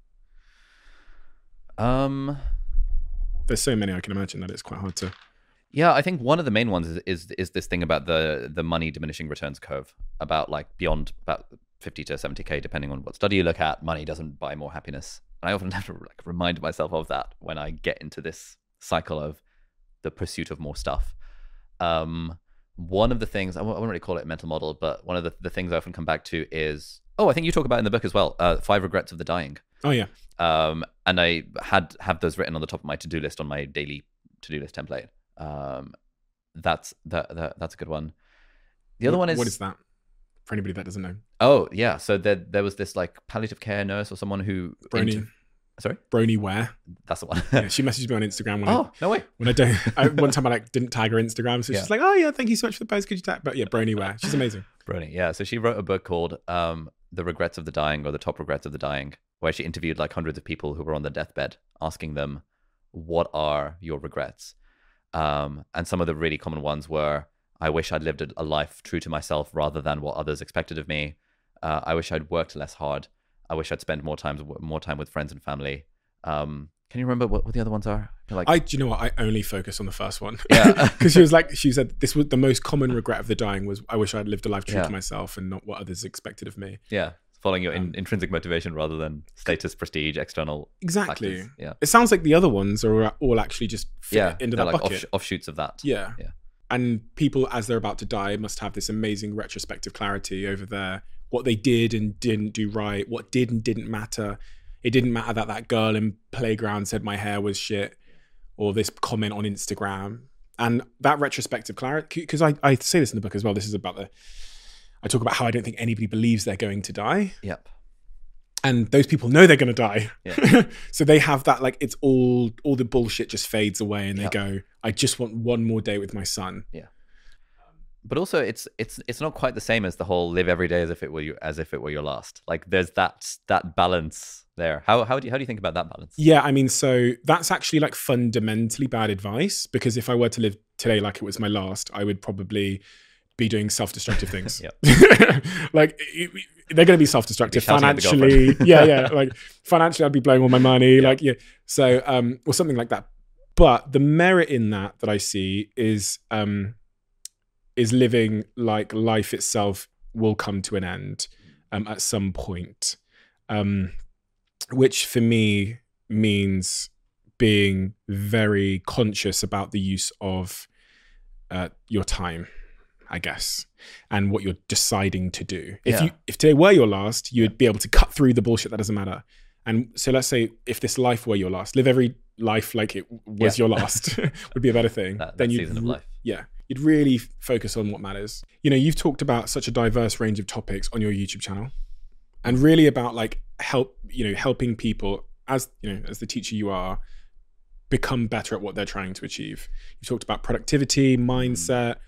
There's so many, I can imagine that it's quite hard to... Yeah, I think one of the main ones is this thing about the money diminishing returns curve, about like beyond about 50 to 70K, depending on what study you look at, money doesn't buy more happiness. And I often have to like remind myself of that when I get into this cycle of the pursuit of more stuff. One of the things, I wouldn't really call it a mental model, but one of the things I often come back to is, I think you talk about in the book as well, 5 Regrets of the Dying. Oh yeah. And I have those written on the top of my to-do list on my daily to-do list template. That's a good one. The other one is... What is that? For anybody that doesn't know. Oh yeah, so there was this like palliative care nurse or someone who... Brony Ware. That's the one. Yeah, she messaged me on Instagram no way. When one time I didn't tag her Instagram, so she's like, oh yeah, thank you so much for the post, could you tag? But yeah, Brony Ware, she's amazing. Brony, yeah. So she wrote a book called The Regrets of the Dying, or The Top Regrets of the Dying, where she interviewed like hundreds of people who were on their deathbed, asking them, what are your regrets? And some of the really common ones were, I wish I'd lived a life true to myself rather than what others expected of me. I wish I'd worked less hard. I wish I'd spent more time with friends and family. Can you remember what the other ones are? Do you know what? I only focus on the first one. Yeah. Because she said this was the most common regret of the dying was, I wish I'd lived a life true to myself and not what others expected of me. Yeah. Following your intrinsic motivation rather than status, prestige, external Exactly. factors. Yeah. It sounds like the other ones are all actually just fit into that like bucket. Offshoots of that. Yeah. Yeah. And people, as they're about to die, must have this amazing retrospective clarity over what they did and didn't do right, what did and didn't matter It didn't matter that that girl in playground said my hair was shit, or this comment on Instagram. And that retrospective clarity, because I say this in the book as well, this is about I talk about how I don't think anybody believes they're going to die. Yep. And those people know they're going to die. Yeah. So they have that, like, it's all the bullshit just fades away, and they Yep. go, I just want one more day with my son. Yeah. But also it's not quite the same as the whole live every day as if it were your last. Like there's that balance there. How do you think about that balance? Yeah, I mean, so that's actually like fundamentally bad advice, because if I were to live today like it was my last, I would probably be doing self-destructive things. Like they're going to be self-destructive financially. yeah. Like financially, I'd be blowing all my money. Yeah. Like, yeah. So, or something like that. But the merit in that I see is living like life itself will come to an end at some point, which for me means being very conscious about the use of your time, I guess, and what you're deciding to do. If today were your last, you'd be able to cut through the bullshit that doesn't matter. And so let's say if this life were your last, live every life like it was your last would be a better thing. That season of life. Yeah. You'd really focus on what matters. You know, you've talked about such a diverse range of topics on your YouTube channel, and really about like helping people, as you know, as the teacher you are, become better at what they're trying to achieve. You talked about productivity, mindset,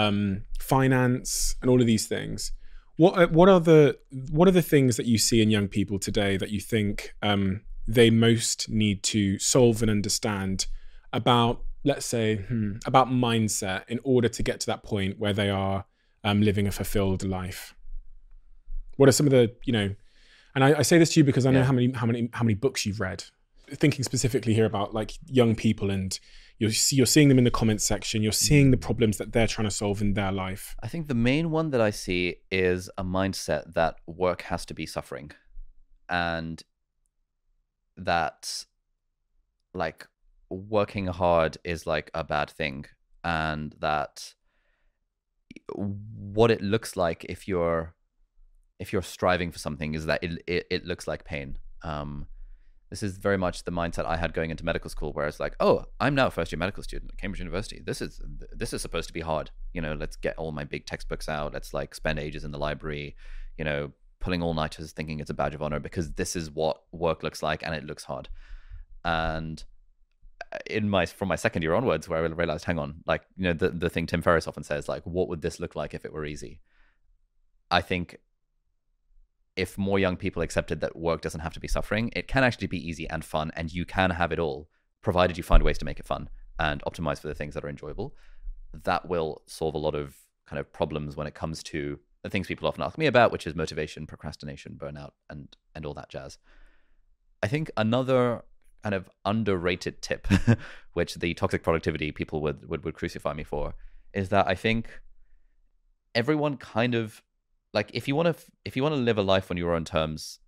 finance, and all of these things. What are the things that you see in young people today that you think they most need to solve and understand about, let's say, about mindset in order to get to that point where they are living a fulfilled life? What are some of the, and I say this to you because I know how many books you've read. Thinking specifically here about like young people, and you're seeing them in the comments section, you're seeing the problems that they're trying to solve in their life. I think the main one that I see is a mindset that work has to be suffering, and that like working hard is like a bad thing, and that what it looks like if you're striving for something is that it looks like pain. This is very much the mindset I had going into medical school, where it's like, oh, I'm now a first-year medical student at Cambridge University. This is supposed to be hard. Let's get all my big textbooks out. Let's like spend ages in the library, pulling all-nighters, thinking it's a badge of honor, because this is what work looks like, and it looks hard. And from my second year onwards, where I realized, hang on, like, the thing Tim Ferriss often says, like, what would this look like if it were easy? I think if more young people accepted that work doesn't have to be suffering, it can actually be easy and fun, and you can have it all, provided you find ways to make it fun and optimize for the things that are enjoyable. That will solve a lot of kind of problems when it comes to the things people often ask me about, which is motivation, procrastination, burnout, and all that jazz. I think another kind of underrated tip, which the toxic productivity people would crucify me for, is that I think everyone kind of, like, if you want to live a life on your own terms,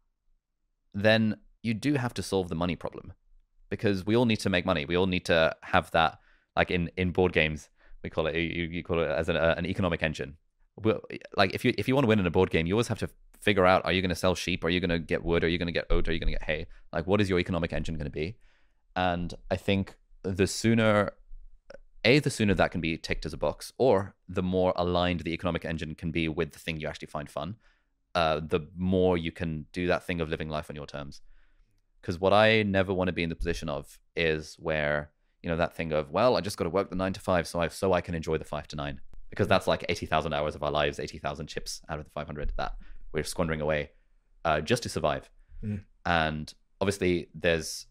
then you do have to solve the money problem, because we all need to make money. We all need to have that, like in board games, we call it, you call it as an economic engine. Like if you want to win in a board game, you always have to figure out, are you going to sell sheep? Are you going to get wood? Are you going to get oat? Are you going to get hay? Like, what is your economic engine going to be? And I think the sooner that can be ticked as a box, or the more aligned the economic engine can be with the thing you actually find fun, the more you can do that thing of living life on your terms. Because what I never want to be in the position of is where, that thing of, well, I just got to work the 9 to 5 so I can enjoy the 5 to 9. Because that's like 80,000 hours of our lives, 80,000 chips out of the 500 that we're squandering away just to survive. And obviously that's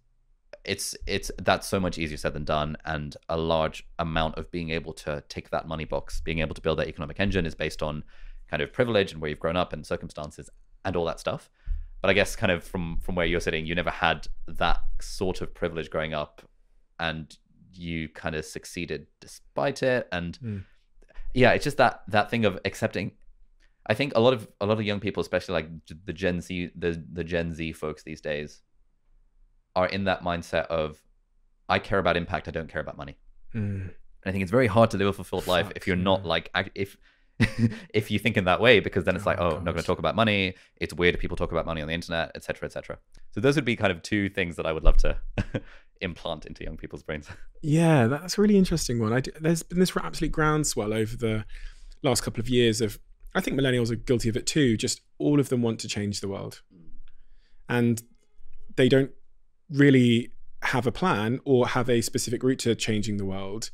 so much easier said than done, and a large amount of being able to tick that money box, being able to build that economic engine, is based on kind of privilege and where you've grown up and circumstances and all that stuff. But I guess kind of from where you're sitting, you never had that sort of privilege growing up, and you kind of succeeded despite it. And yeah, it's just that thing of accepting. I think a lot of young people, especially like the Gen Z folks these days, are in that mindset of, I care about impact, I don't care about money. And I think it's very hard to live a fulfilled life if you're not like, if if you think in that way, because then it's like, oh, God. not going to talk about money. It's weird if people talk about money on the internet, etc., etc. So those would be kind of two things that I would love to implant into young people's brains. Yeah, that's a really interesting one. There's been this absolute groundswell over the last couple of years of, I think millennials are guilty of it too, just all of them want to change the world. And they don't really have a plan or have a specific route to changing the world,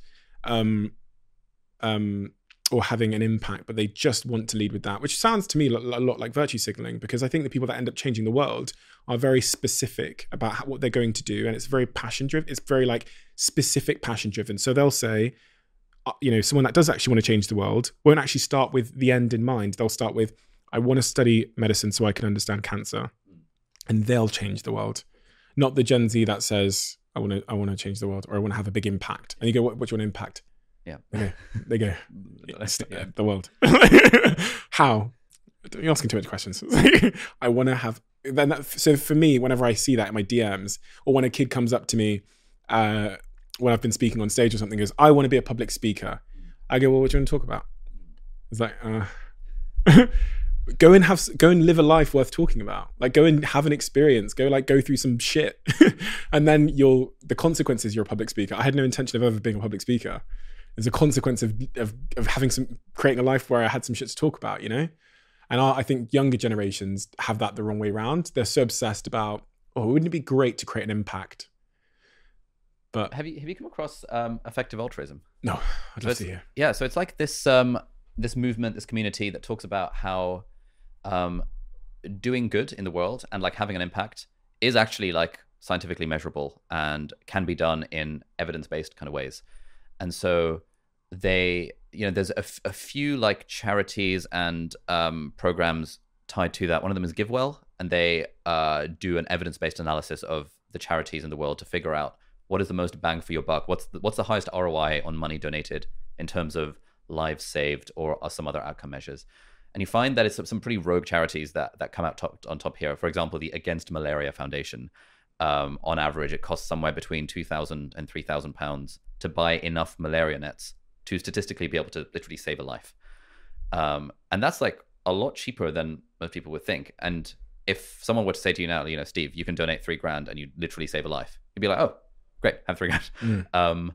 or having an impact, but they just want to lead with that, which sounds to me a lot like virtue signaling, because I think the people that end up changing the world are very specific about what they're going to do. And it's very passion driven. It's very like specific passion driven. So they'll say, someone that does actually want to change the world won't actually start with the end in mind. They'll start with, I want to study medicine so I can understand cancer, and they'll change the world. Not the Gen Z that says, I want to change the world, or I want to have a big impact. And you go, what do you want to impact? Yeah. Okay, there you go. The world. How? You're asking too much questions. I want to have, so for me, whenever I see that in my DMs, or when a kid comes up to me, when I've been speaking on stage or something, goes, I want to be a public speaker. I go, well, what do you want to talk about? It's like, go and live a life worth talking about. Like, go and have an experience. Go through some shit, and then the consequences. You're a public speaker. I had no intention of ever being a public speaker. There's a consequence of creating a life where I had some shit to talk about, And I think younger generations have that the wrong way around. They're so obsessed about, wouldn't it be great to create an impact? But have you come across effective altruism? No, I'd love to hear. Yeah, so it's like this this movement, this community that talks about how doing good in the world and like having an impact is actually like scientifically measurable and can be done in evidence-based kind of ways. And so there's a few like charities and programs tied to that. One of them is GiveWell, and they do an evidence-based analysis of the charities in the world to figure out what is the most bang for your buck, what's the highest ROI on money donated in terms of lives saved or some other outcome measures. And you find that it's some pretty rogue charities that come out on top here. For example, the Against Malaria Foundation, on average, it costs somewhere between £2,000 and £3,000 to buy enough malaria nets to statistically be able to literally save a life. And that's like a lot cheaper than most people would think. And if someone were to say to you now, Steve, you can donate $3,000 and you literally save a life, you'd be like, oh, great, have $3,000.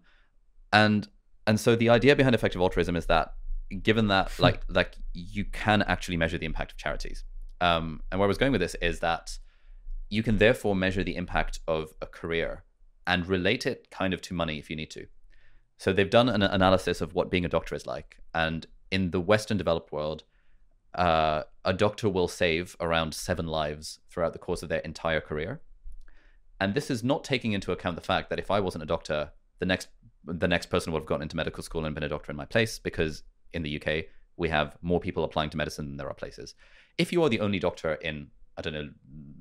And so the idea behind effective altruism is that, given that like you can actually measure the impact of charities, and where I was going with this is that you can therefore measure the impact of a career and relate it kind of to money if you need to. So they've done an analysis of what being a doctor is like, and in the Western developed world, a doctor will save around 7 lives throughout the course of their entire career. And this is not taking into account the fact that if I wasn't a doctor, the next person would have gotten into medical school and been a doctor in my place, because in the UK, we have more people applying to medicine than there are places. If you are the only doctor in, I don't know,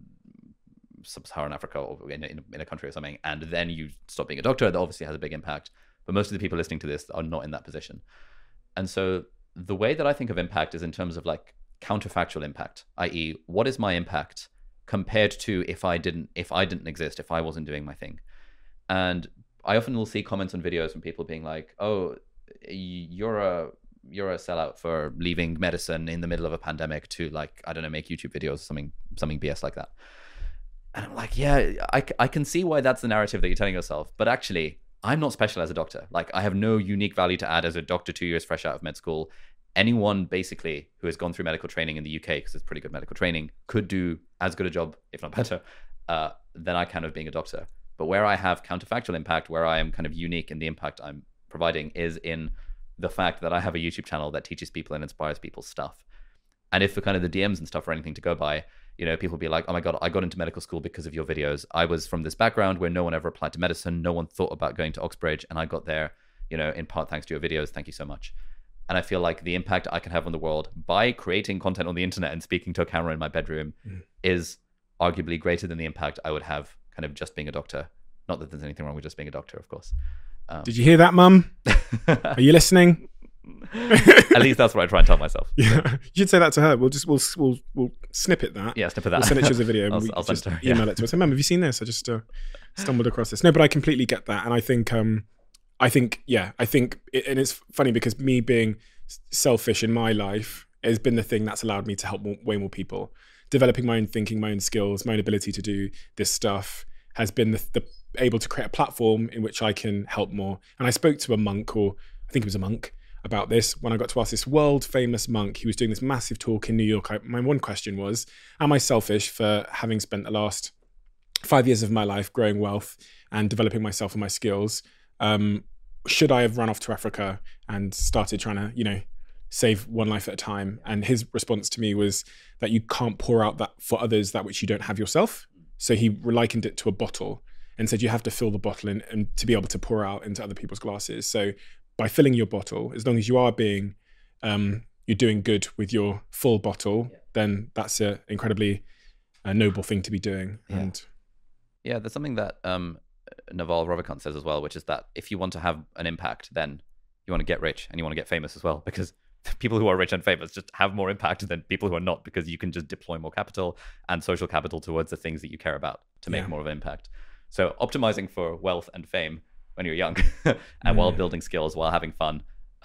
sub-Saharan Africa or in a country or something, and then you stop being a doctor, that obviously has a big impact. But most of the people listening to this are not in that position. And so the way that I think of impact is in terms of like counterfactual impact, i.e., what is my impact compared to if I didn't exist, if I wasn't doing my thing. And I often will see comments on videos from people being like, oh, you're a sellout for leaving medicine in the middle of a pandemic to, like, I don't know, make YouTube videos, something BS like that. And I'm like, yeah, I can see why that's the narrative that you're telling yourself. But actually, I'm not special as a doctor. Like, I have no unique value to add as a doctor 2 years fresh out of med school. Anyone basically who has gone through medical training in the UK, because it's pretty good medical training, could do as good a job, if not better, than I can of being a doctor. But where I have counterfactual impact, where I am kind of unique in the impact I'm providing, is in the fact that I have a YouTube channel that teaches people and inspires people's stuff. And if the kind of the DMs and stuff are anything to go by, people be like, oh my God, I got into medical school because of your videos. I was from this background where no one ever applied to medicine. No one thought about going to Oxbridge, and I got there, in part thanks to your videos. Thank you so much. And I feel like the impact I can have on the world by creating content on the internet and speaking to a camera in my bedroom is arguably greater than the impact I would have kind of just being a doctor. Not that there's anything wrong with just being a doctor, of course. Did you hear that, Mum? Are you listening? At least that's what I try and tell myself. Yeah, you should say that to her. We'll snippet that. Yeah, snippet that. We'll send it to her as a video. I'll send it to her. Email it to her. So, Mum, have you seen this? I just stumbled across this. No, but I completely get that, and I think, and it's funny because me being selfish in my life has been the thing that's allowed me to help way more people. Developing my own thinking, my own skills, my own ability to do this stuff has been the able to create a platform in which I can help more. And I spoke to a monk, or I think it was a monk, about this when I got to ask this world famous monk. He was doing this massive talk in New York. My one question was, am I selfish for having spent the last 5 years of my life growing wealth and developing myself and my skills? Should I have run off to Africa and started trying to, save one life at a time? And his response to me was that you can't pour out that for others that which you don't have yourself. So he likened it to a bottle and said you have to fill the bottle and to be able to pour out into other people's glasses. So by filling your bottle, as long as you are being, you're doing good with your full bottle, then that's an incredibly noble thing to be doing. Yeah. And there's something that Naval Ravikant says as well, which is that if you want to have an impact, then you want to get rich and you want to get famous as well, because people who are rich and famous just have more impact than people who are not, because you can just deploy more capital and social capital towards the things that you care about to make more of an impact. So optimizing for wealth and fame when you're young and while building skills, while having fun,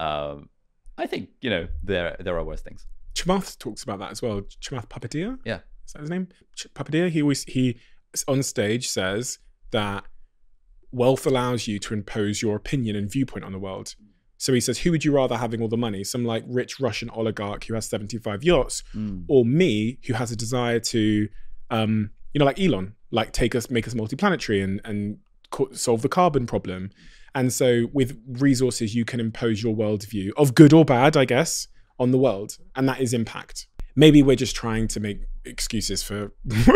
I think, there are worse things. Chamath talks about that as well. Chamath Palihapitiya? Yeah. Is that his name? Palihapitiya? He on stage says that wealth allows you to impose your opinion and viewpoint on the world. So he says, who would you rather having all the money? Some like rich Russian oligarch who has 75 yachts, or me who has a desire to, like Elon, like make us multiplanetary and solve the carbon problem. And so with resources, you can impose your worldview of good or bad, I guess, on the world. And that is impact. Maybe we're just trying to make excuses for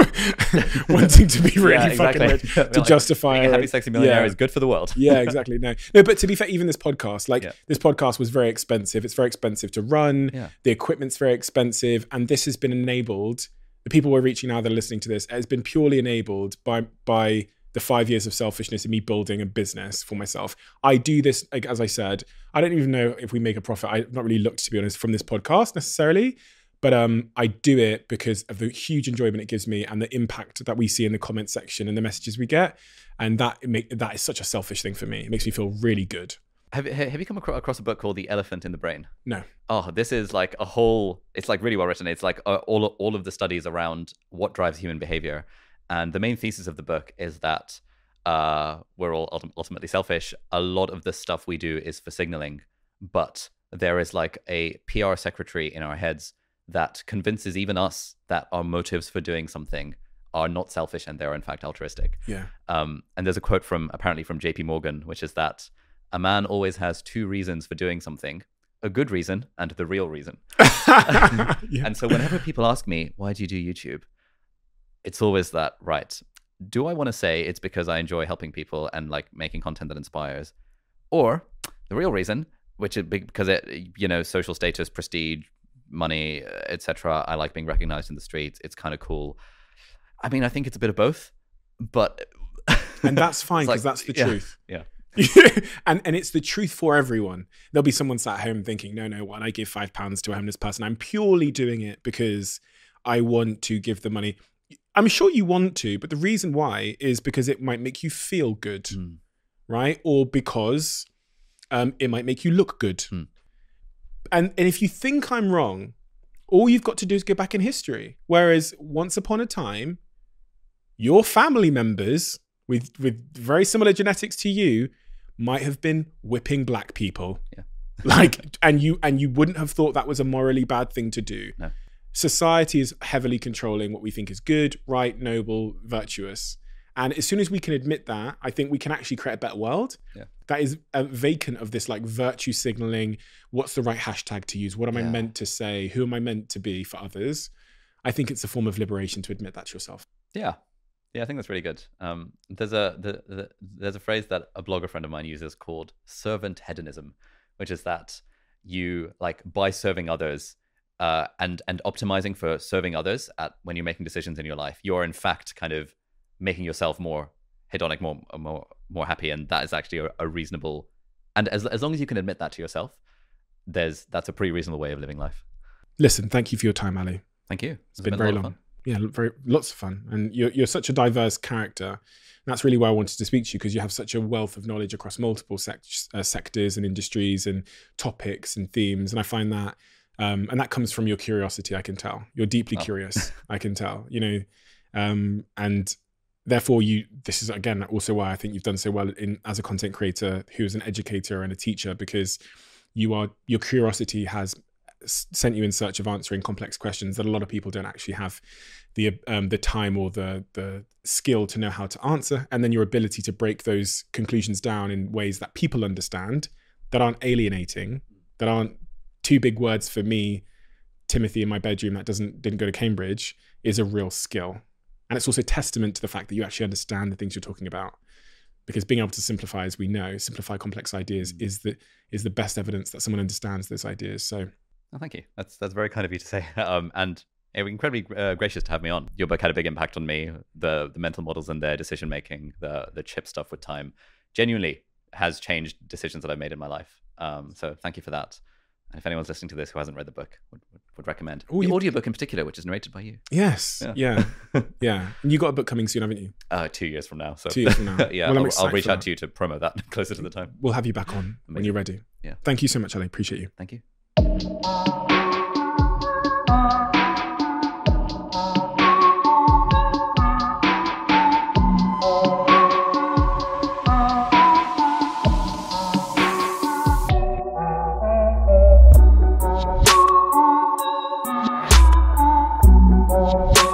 wanting to be really fucking rich to justify being a happy, sexy millionaire is good for the world. Yeah, exactly. No, but to be fair, even this podcast, this podcast was very expensive. It's very expensive to run. Yeah. The equipment's very expensive. And this has been enabled. The people we're reaching now that are listening to this, has been purely enabled by the 5 years of selfishness in me building a business for myself. I do this, like, as I said, I don't even know if we make a profit. I've not really looked, to be honest, from this podcast necessarily. But I do it because of the huge enjoyment it gives me and the impact that we see in the comment section and the messages we get. And that is such a selfish thing for me. It makes me feel really good. Have you come across a book called The Elephant in the Brain? No. Oh, this is like it's like really well written. It's like all of the studies around what drives human behavior. And the main thesis of the book is that we're all ultimately selfish. A lot of the stuff we do is for signaling, but there is like a PR secretary in our heads that convinces even us that our motives for doing something are not selfish and they're in fact altruistic. Yeah. And there's a quote apparently from JP Morgan, which is that a man always has two reasons for doing something: a good reason and the real reason. Yeah. And so whenever people ask me, why do you do YouTube? It's always that, right? Do I want to say it's because I enjoy helping people and like making content that inspires? Or the real reason, which is because it, social status, prestige, money, etc. I like being recognized in the streets. It's kind of cool. I mean, I think it's a bit of both, but and that's fine because that's the truth. Yeah. and it's the truth for everyone. There'll be someone sat at home thinking, no, when I give £5 to a homeless person, I'm purely doing it because I want to give the money. I'm sure you want to, but the reason why is because it might make you feel good, right? Or because it might make you look good. And if you think I'm wrong, all you've got to do is go back in history. Whereas once upon a time, your family members with very similar genetics to you might have been whipping black people. Yeah. and you wouldn't have thought that was a morally bad thing to do. No. Society is heavily controlling what we think is good, right, noble, virtuous. And as soon as we can admit that, I think we can actually create a better world. Yeah. That is vacant of this like virtue signaling. What's the right hashtag to use? What am I meant to say? Who am I meant to be for others? I think it's a form of liberation to admit that to yourself. Yeah. Yeah, I think that's really good. There's a phrase that a blogger friend of mine uses called servant hedonism, which is that you like by serving others and optimizing for serving others when you're making decisions in your life, you're in fact kind of making yourself more hedonic, more happy, and that is actually a reasonable. And as long as you can admit that to yourself, that's a pretty reasonable way of living life. Listen, thank you for your time, Ali. Thank you. It's been very long. Yeah, lots of fun. And you're such a diverse character. And that's really why I wanted to speak to you, because you have such a wealth of knowledge across multiple sectors and industries and topics and themes. And I find that, and that comes from your curiosity, I can tell. You're deeply curious, I can tell, and therefore this is, again, also why I think you've done so well as a content creator who's an educator and a teacher, because your curiosity has sent you in search of answering complex questions that a lot of people don't actually have the time or the skill to know how to answer, and then your ability to break those conclusions down in ways that people understand, that aren't alienating, that aren't too big words for me, Timothy in my bedroom that didn't go to Cambridge, is a real skill. And it's also testament to the fact that you actually understand the things you're talking about, because being able to simplify, as we know, simplify complex ideas is the best evidence that someone understands those ideas. So. Oh, thank you. That's very kind of you to say. And it was incredibly gracious to have me on. Your book had a big impact on me. The mental models and their decision making, the chip stuff with time, genuinely has changed decisions that I've made in my life. So thank you for that. And if anyone's listening to this who hasn't read the book, would recommend the audiobook in particular, which is narrated by you. Yes. Yeah. And you got a book coming soon, haven't you? 2 years from now. So 2 years from now. Yeah, well, I'll reach out to you to promote that closer to the time. We'll have you back on when you're ready. Yeah. Thank you so much, Ali. Appreciate you. Thank you. Oh.